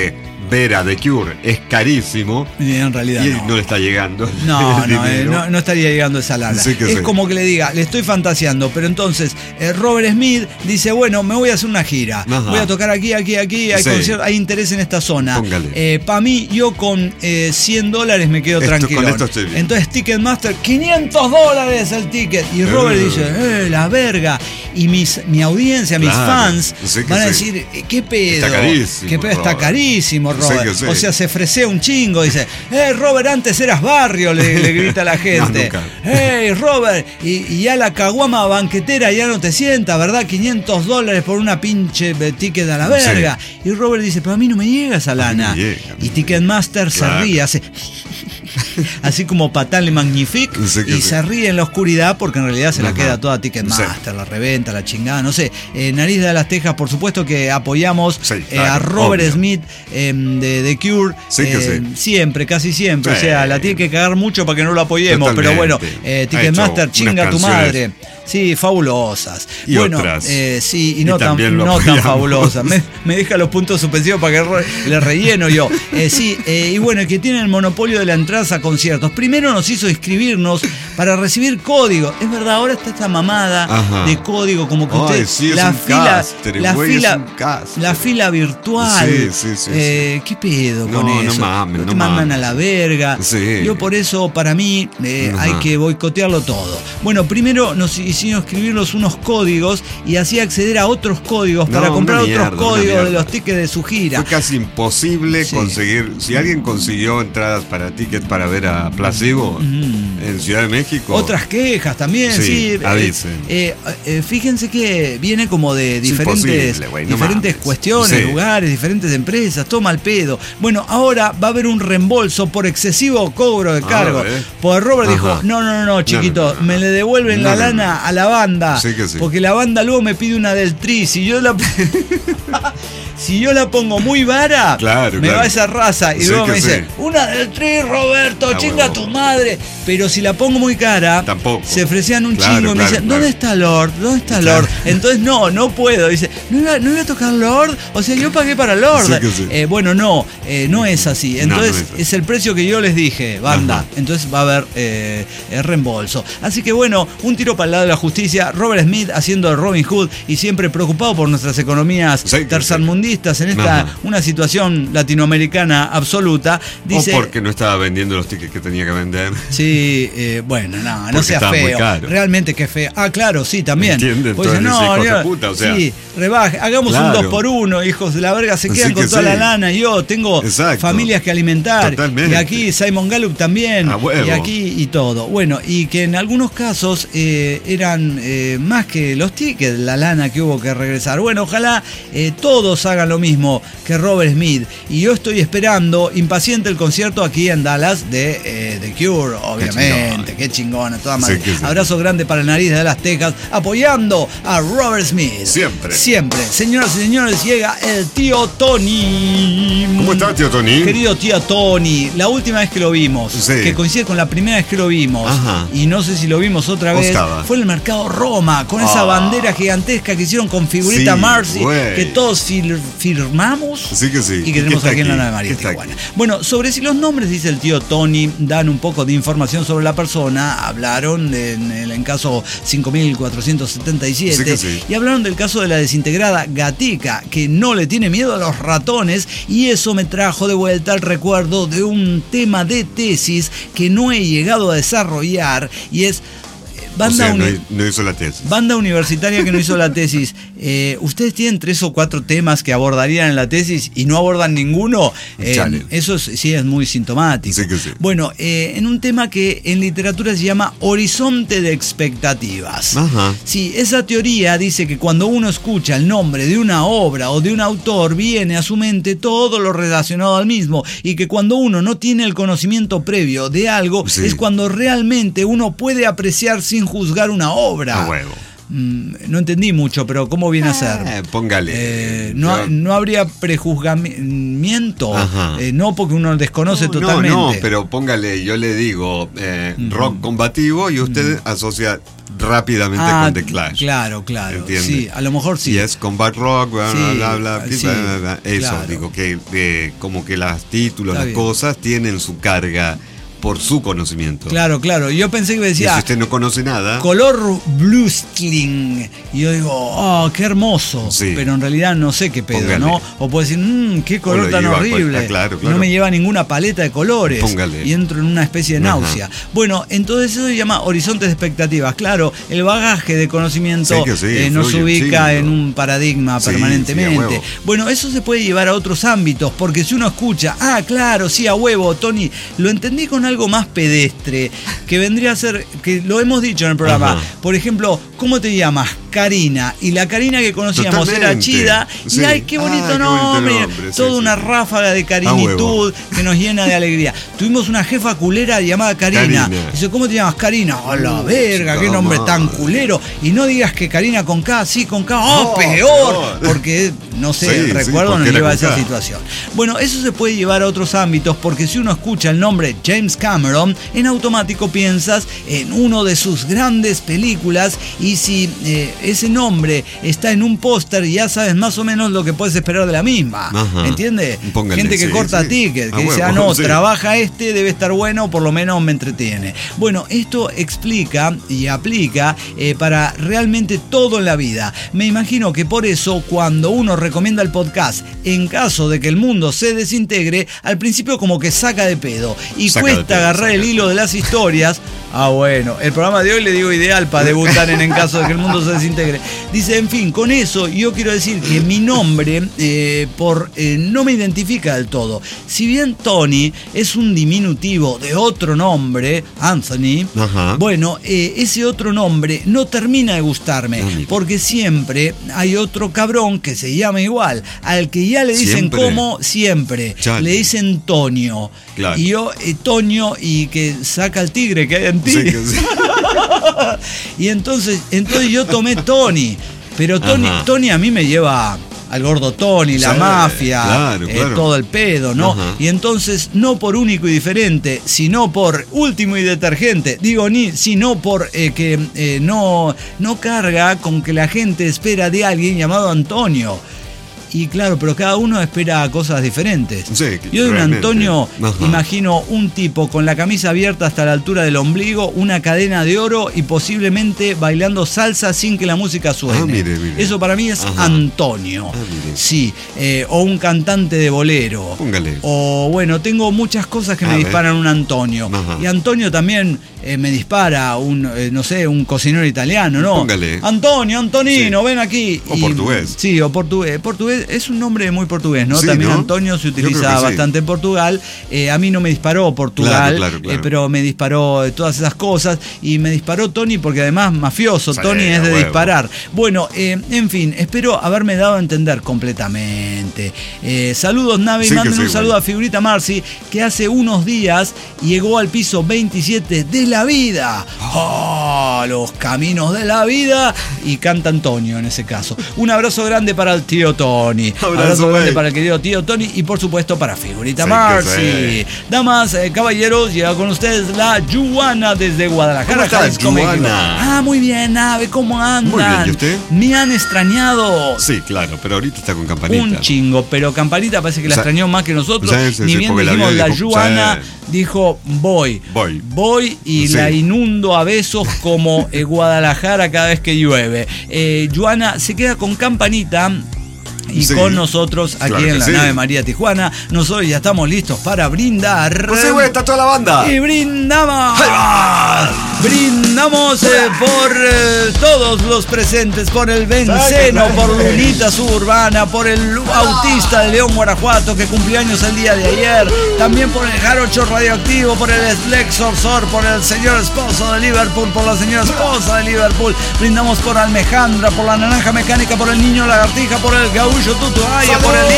ver a The Cure es carísimo. Y en realidad y no. no le está llegando. No, el no, eh, dinero. no, no estaría llegando esa lana. Sí que es sí. como que le diga, le estoy fantaseando, pero entonces eh, Robert Smith dice, bueno, me voy a hacer una gira. Ajá. Voy a tocar aquí, aquí, aquí, hay, Sí. concierto, hay interés en esta zona. Póngale. Eh, Para mí, yo con eh, cien dólares me quedo Esto- tranquilo. con esto estoy bien. Entonces Ticketmaster, quinientos dólares el ticket. Y Robert Eh. dice, eh, la verga. Y mis, mi audiencia, mis Claro. fans Sí que van a sí. decir, eh, ¿qué pedo? Está carísimo, ¿Qué pedo? Está Robert. carísimo, Sí Robert. que sí. O sea, se fresea un chingo. Dice, eh, Robert, antes eras barrio, le, le grita a la gente. nunca. Hey, Robert, y, y ya la caguama banquetera ya no te sienta, ¿verdad? quinientos dólares por una pinche eh, ticket a la verga. Y Robert dice, pero a mí no me llega esa lana. me llega, y me Ticketmaster Claro. se ríe, hace... así como Patán le Magnifique, Sí que y sí. se ríe en la oscuridad porque en realidad se la Ajá. queda toda Ticketmaster, la reventa, la chingada, no sé. Eh, Nariz de las Tejas, por supuesto que apoyamos Sí, eh, claro, a Robert obvio. Smith eh, de The Cure, Sí que eh, sí. siempre, casi siempre. Sí. O sea, la tiene que cagar mucho para que no lo apoyemos, Totalmente. pero bueno, eh, Ha Ticketmaster, hecho chinga unas tu canciones. madre. Sí, fabulosas. Y bueno, otras. eh, sí, y Y no tan, también lo no tan apoyamos. fabulosas. Me, me deja los puntos suspensivos para que re- le relleno yo. Eh, sí, eh, y bueno, que tiene el monopolio de la entrada a conciertos. Primero nos hizo inscribirnos para recibir código. Es verdad, ahora está esta mamada Ajá. de código, como que Ay, usted. sí, es la un fila, castre, la güey, es fila, un castre. la fila virtual. Sí, sí, sí, Eh, ¿Qué pedo No, con no eso? mames, te no mandan mames. a la verga. Sí. Yo por eso, para mí, eh, Ajá. hay que boicotearlo todo. Bueno, primero nos hicieron escribirnos unos códigos y así acceder a otros códigos No, para una comprar mierda, otros una códigos de mierda. los tickets de su gira. Fue casi imposible Sí. conseguir. Si alguien consiguió entradas para tickets para ver a Placebo en Ciudad de México. Otras quejas también, sí. Sí, eh, avisen. eh, eh, fíjense que viene como de Es diferentes, imposible, güey, no diferentes mames. cuestiones, Sí. lugares, diferentes empresas, toma el pedo. Bueno, ahora va a haber un reembolso por excesivo cobro de Ah, cargo. ¿eh? Porque Robert Ajá. dijo, no, no, no, no, chiquito, No, no, no, no. me le devuelven No, la no, lana no. a la banda. Sí que sí. Porque la banda luego me pide una del Tri. Si yo la... Si yo la pongo muy vara, Claro, me claro. va esa raza. Y Sí luego que me dice, sí. una del Tri, Roberto, Ah, chinga huevo. tu madre. Pero si la pongo muy cara, Tampoco. se ofrecían un Claro, chingo y me claro, dicen, claro. ¿dónde está Lord? ¿Dónde está Claro. Lord? Entonces, no, no puedo. Dice, ¿no iba, no iba a tocar Lord? O sea, yo pagué para Lord. Sí que sí. Eh, bueno, no, eh, no es así. No, Entonces, no es así. es el precio que yo les dije, banda. Ajá. Entonces va a haber eh, eh, reembolso. Así que bueno, un tiro para el lado de la justicia. Robert Smith haciendo de Robin Hood y siempre preocupado por nuestras economías Sí que sí. tercermundistas en esta Ajá. una situación latinoamericana absoluta. Dice, O porque no estaba vendiendo los tickets que tenía que vender. sí, eh, bueno, no, no Porque sea estaba muy feo. caro. Realmente que feo. Ah, claro, sí, también. ¿Entienden? Pues Entonces, no, hijos de yo- puta, o sea. sí, rebaje, hagamos un Claro. dos por uno, hijos de la verga, se Sí quedan con que toda sí. la lana. Yo tengo Exacto. familias que alimentar. Totalmente. Y aquí Simon Gallup también. A huevo. Y aquí y todo. Bueno, y que en algunos casos eh, eran eh, más que los tickets, la lana que hubo que regresar. Bueno, ojalá eh, todos hagan lo mismo que Robert Smith. Y yo estoy esperando, impaciente, el concierto aquí en Dallas de eh, The Cure, obviamente. Qué chingona, toda madre. Sí que sí. Abrazo grande para el Nariz de las Tejas, apoyando a Robert Smith. Siempre. Siempre. Señoras y señores, llega el tío Tony. ¿Cómo está, tío Tony? Querido tío Tony, la última vez que lo vimos, Sí. que coincide con la primera vez que lo vimos, Ajá. y no sé si lo vimos otra vez, Estaba. fue en el Mercado Roma, con esa Ah. bandera gigantesca que hicieron con figurita Sí, Marcy, güey. que todos fir- firmamos. Sí que sí. Y que tenemos está aquí en la aquí? nave María ¿Qué está Tijuana. aquí? Bueno, sobre si los nombres, dice el tío Tony, dan un poco de información sobre la persona, hablaron en el en caso cinco mil cuatrocientos setenta y siete Sí que sí. y hablaron del caso de la desintegrada Gatica, que no le tiene miedo a los ratones, y eso me trajo de vuelta al recuerdo de un tema de tesis que no he llegado a desarrollar, y es eh, O banda sea, no, uni- no hizo la tesis. Banda universitaria que no hizo la tesis. Eh, ¿Ustedes tienen tres o cuatro temas que abordarían en la tesis y no abordan ninguno? Eh, Chale. eso es- sí es muy sintomático. Sí que sí. Bueno, eh, en un tema que en literatura se llama horizonte de expectativas. Ajá. Sí, esa teoría dice que cuando uno escucha el nombre de una obra o de un autor, viene a su mente todo lo relacionado al mismo, y que cuando uno no tiene el conocimiento previo de algo, Sí. es cuando realmente uno puede apreciar sin juzgar una obra. A huevo. mm, no entendí mucho, pero ¿cómo viene a ser? Eh, póngale. Eh, no, no habría prejuzgamiento, eh, no porque uno desconoce no, totalmente. No, no, pero póngale, yo le digo eh, uh-huh. rock combativo y usted uh-huh. asocia rápidamente ah, con The Clash. Claro, claro. ¿Entiende? Sí, a lo mejor sí. Y es combat rock, bla, sí, bla, bla, bla, sí, bla, bla, bla. Eso, claro. digo, que eh, como que los títulos, Está las bien. cosas tienen su carga por su conocimiento. Claro, claro. Yo pensé que me decía. Y si usted no conoce nada. Color bluescling. Y yo digo, oh, qué hermoso. Sí. Pero en realidad no sé qué pedo, Póngale. ¿no? O puedo decir, mmm, qué color tan horrible. Cual, ah, claro, claro. No me lleva ninguna paleta de colores. Póngale. Y entro en una especie de náusea. Ajá. Bueno, entonces eso se llama horizontes de expectativas. Claro, el bagaje de conocimiento sí, sí, eh, nos ubica en un paradigma sí, permanentemente. Sí, bueno, eso se puede llevar a otros ámbitos, porque si uno escucha, ah, claro, sí, a huevo, Tony, lo entendí con algo más pedestre. Que vendría a ser, que lo hemos dicho en el programa, ajá. Por ejemplo, ¿cómo te llamas? Karina. Y la Karina que conocíamos totalmente. Era Chida. Sí. Y ay, qué bonito ah, nombre. Qué bonito nombre. Toda sí, una sí. ráfaga de carinitud que nos llena de alegría. Tuvimos una jefa culera llamada Karina. Karina. Dice, ¿cómo te llamas? Karina. ¡Oh, la verga! ¡Qué nombre tan culero! Y no digas que Karina con K, sí, con K. ¡Oh, oh peor! No. Porque, no sé, sí, el recuerdo sí, nos lleva a esa K. situación. Bueno, eso se puede llevar a otros ámbitos, porque si uno escucha el nombre James Cameron, en automático piensas en uno de sus grandes películas, y si eh, ese nombre está en un póster, ya sabes más o menos lo que puedes esperar de la misma. ¿Entiendes? Gente que sí, corta sí. tickets, que ah, dice, ah, no, sí. trabaja este, debe estar bueno, por lo menos me entretiene. Bueno, esto explica y aplica eh, para realmente todo en la vida. Me imagino que por eso, cuando uno recomienda el podcast, en caso de que el mundo se desintegre, al principio como que saca de pedo y saca cuesta pedo, agarrar el hilo de las historias. Ah, bueno, el programa de hoy le digo ideal para debutar en En caso de que el mundo se desintegre. Dice, en fin, con eso yo quiero decir que mi nombre eh, por eh, no me identifica del todo. Si bien Tony es un diminutivo de otro nombre, Anthony, ajá. bueno, eh, ese otro nombre no termina de gustarme, ah, porque siempre hay otro cabrón que se llama igual, al que ya le dicen ¿Siempre? como siempre, Chale. le dicen Tonio. Claro. Y yo, eh, Toño, y que saca el tigre que hay en ti. Sí, sí. Y entonces, entonces yo tomé Tony, pero Tony, Tony a mí me lleva al gordo Tony, la sí, mafia, claro, eh, claro. todo el pedo, ¿no? Ajá. Y entonces, no por único y diferente, sino por último y detergente, digo, ni, sino por eh, que eh, no, no carga con que la gente espera de alguien llamado Antonio. Y claro, pero cada uno espera cosas diferentes. Sí, yo de un realmente. Antonio Ajá. imagino un tipo con la camisa abierta hasta la altura del ombligo, una cadena de oro y posiblemente bailando salsa sin que la música suene. Ah, mire, mire. Eso para mí es Ajá. Antonio. Ah, mire. Sí, eh, o un cantante de bolero. Póngale. O bueno, tengo muchas cosas que A me ver. disparan un Antonio. Ajá. Y Antonio también eh, me dispara un, eh, no sé, un cocinero italiano, ¿no? Póngale. Antonio, Antonino, sí. ven aquí. O y, portugués. Sí, o portugués. Portugués es un nombre muy portugués, ¿no? Sí, También ¿no? Antonio se utiliza bastante sí. en Portugal. Eh, a mí no me disparó Portugal, claro, claro, claro. Eh, pero me disparó eh, todas esas cosas. Y me disparó Tony porque además mafioso. Sí, Tony es de huevo. disparar. Bueno, eh, en fin, espero haberme dado a entender completamente. Eh, saludos, Navi. Sí, manden un sí, saludo bueno. a Figurita Marcy, que hace unos días llegó al piso veintisiete de la vida. ¡Oh! Los caminos de la vida. Y canta Antonio en ese caso. Un abrazo grande para el tío Tony. Abrazo, abrazo grande wey. para el querido tío Tony y por supuesto para Figurita Sí, Marcy. Damas, eh, caballeros, llega con ustedes la Juana desde Guadalajara. ¿Cómo estás, Juana? Ah, muy bien, Ave, ¿cómo andan? Muy bien, ¿y usted? Me han extrañado. Sí, claro, pero ahorita está con Campanita. Un chingo, pero Campanita parece que la O sea, extrañó más que nosotros. sí, sí, Ni sí, bien porque la dijimos vio y la dijo, Juana, sí. dijo voy. Voy. Voy y Sí. la inundo a besos como eh, Guadalajara cada vez que llueve. Eh, Juana se queda con Campanita. Y sí. con nosotros aquí Claro en que la sí. nave María Tijuana. Nosotros ya estamos listos para brindar. Pues sí, güey, está toda la banda. Y brindamos. Brindamos eh, por eh, todos los presentes, por el Benceno, por Lunita Suburbana, por el Autista de León, Guanajuato, que cumplió años el día de ayer. También por el Jarocho Radioactivo, por el Slexorsor, por el señor esposo de Liverpool, por la señora esposa de Liverpool. Brindamos por Almejandra, por la Naranja Mecánica, por el Niño Lagartija, por el Gaúcho Tutuaya, por el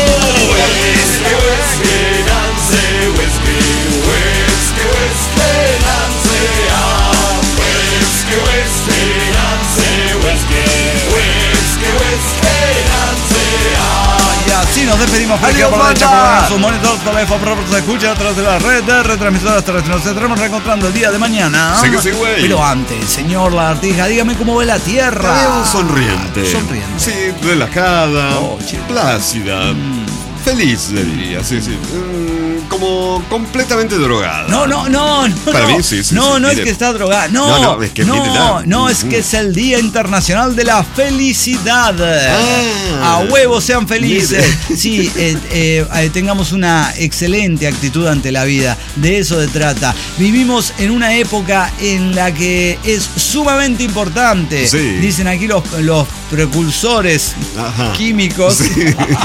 Whiskey, whiskey, despedimos. Adiós, por la derecha, banda. por su monitor, teléfono, se escucha a través de la red de retransmisoras terrestres. Nos estaremos reencontrando el día de mañana. Sí que sí, güey. Pero antes, señor Lagartija, dígame cómo ve la Tierra. Te veo sonriente. Sonriente. Sí, relajada, Oh, chico. plácida, Mm. feliz, le diría, sí, sí. Mm, como completamente drogada. No, no, no, no. Para no. mí sí, sí, No, sí, no mire. es que está drogada. No, No, no, es que no, mírela. no, es Mm. que es el Día Internacional de la Felicidad. Ah. A huevos sean felices. Mire. Sí, eh, eh, eh, tengamos una excelente actitud ante la vida. De eso se trata. Vivimos en una época en la que es sumamente importante. Sí. Dicen aquí los, los precursores Ajá. químicos Sí.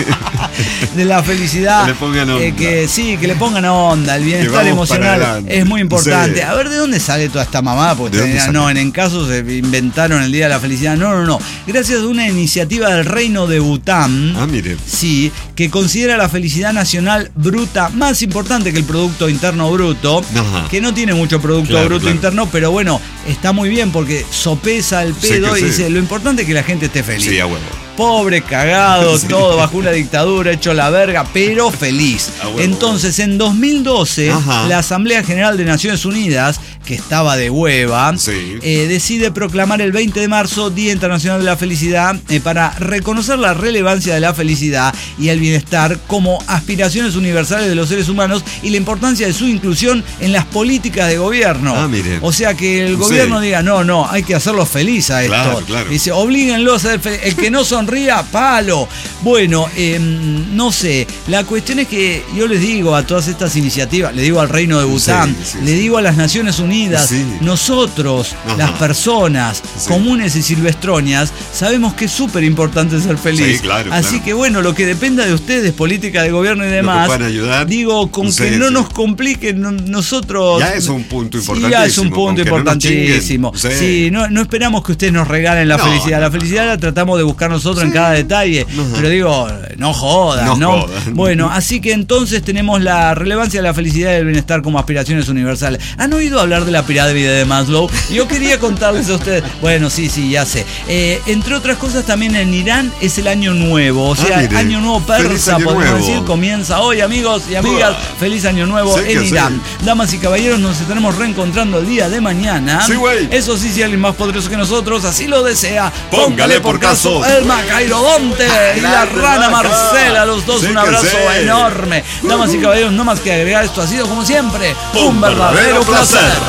de la felicidad. Que le pongan onda. Eh, que sí, que le pongan onda. El bienestar vamos para emocional adelante. es muy importante. Sí. A ver, ¿de dónde sale toda esta mamá? Porque ¿De dónde tenía- sale? no, en Encaso se inventaron el Día de la Felicidad. No, no, no. Gracias a una iniciativa del Reino de Bután. Ah, mire. Sí, que considera la felicidad nacional bruta más importante que el Producto Interno Bruto, Ajá. que no tiene mucho Producto Claro, Bruto claro. Interno, pero bueno, está muy bien porque sopesa el Sí pedo que y sí. dice, lo importante es que la gente esté feliz. Sí, a huevo. Pobre, cagado, Sí. todo bajo una dictadura, hecho la verga, pero feliz. A huevo. Entonces, en dos mil doce, Ajá. la Asamblea General de Naciones Unidas, que estaba de hueva, Sí. eh, decide proclamar el veinte de marzo Día Internacional de la Felicidad eh, para reconocer la relevancia de la felicidad y el bienestar como aspiraciones universales de los seres humanos y la importancia de su inclusión en las políticas de gobierno. Ah, mire. O sea, que el Sí. gobierno diga, no, no, hay que hacerlo feliz a esto. Claro, claro. Dice, oblíguenlo a ser feliz. El que no sonría, palo. Bueno, eh, no sé. La cuestión es que yo les digo a todas estas iniciativas, le digo al Reino de Bután, Sí, sí, le sí. digo a las Naciones Unidas, Sí. nosotros, Ajá. las personas Sí. comunes y silvestroñas, sabemos que es súper importante ser feliz. Sí, claro, Así claro. que bueno, lo que dependa de ustedes, política de gobierno y demás, puedan ayudar. digo, con Sí, que no sí. nos compliquen no- nosotros. Ya es un punto Sí, ya es un importantísimo, punto con que no nos importantísimo. chinguen. Sí. Sí, no, no esperamos que ustedes nos regalen la No, felicidad. La no, felicidad no. la tratamos de buscar nosotros en cada detalle. Ajá. Pero digo, no jodan, No ¿no? jodan. Bueno, así que entonces tenemos la relevancia de la felicidad y el bienestar como aspiraciones universales. ¿Han oído hablar de la pirámide de Maslow? Yo quería contarles a ustedes. Bueno, sí, sí, ya sé. Eh, entre otras cosas, también en Irán es el año nuevo. O sea, Ah, mire. año nuevo Feliz persa, año podemos nuevo. decir, comienza hoy, amigos y amigas. Buah. Feliz año nuevo Sí que en sí. Irán. Damas y caballeros, nos estaremos reencontrando el día de mañana. Sí, güey. Eso sí, si alguien más poderoso que nosotros así lo desea, Póngale por caso. el Macairodonte y la Grande, rana Maca. Marcela, los dos Sí un que abrazo sí. enorme. Damas y caballeros, no más que agregar, esto ha sido como siempre un, Un verdadero verdadero placer. placer.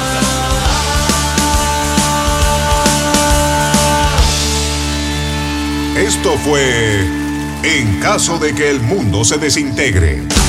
Esto fue En caso de que el mundo se desintegre.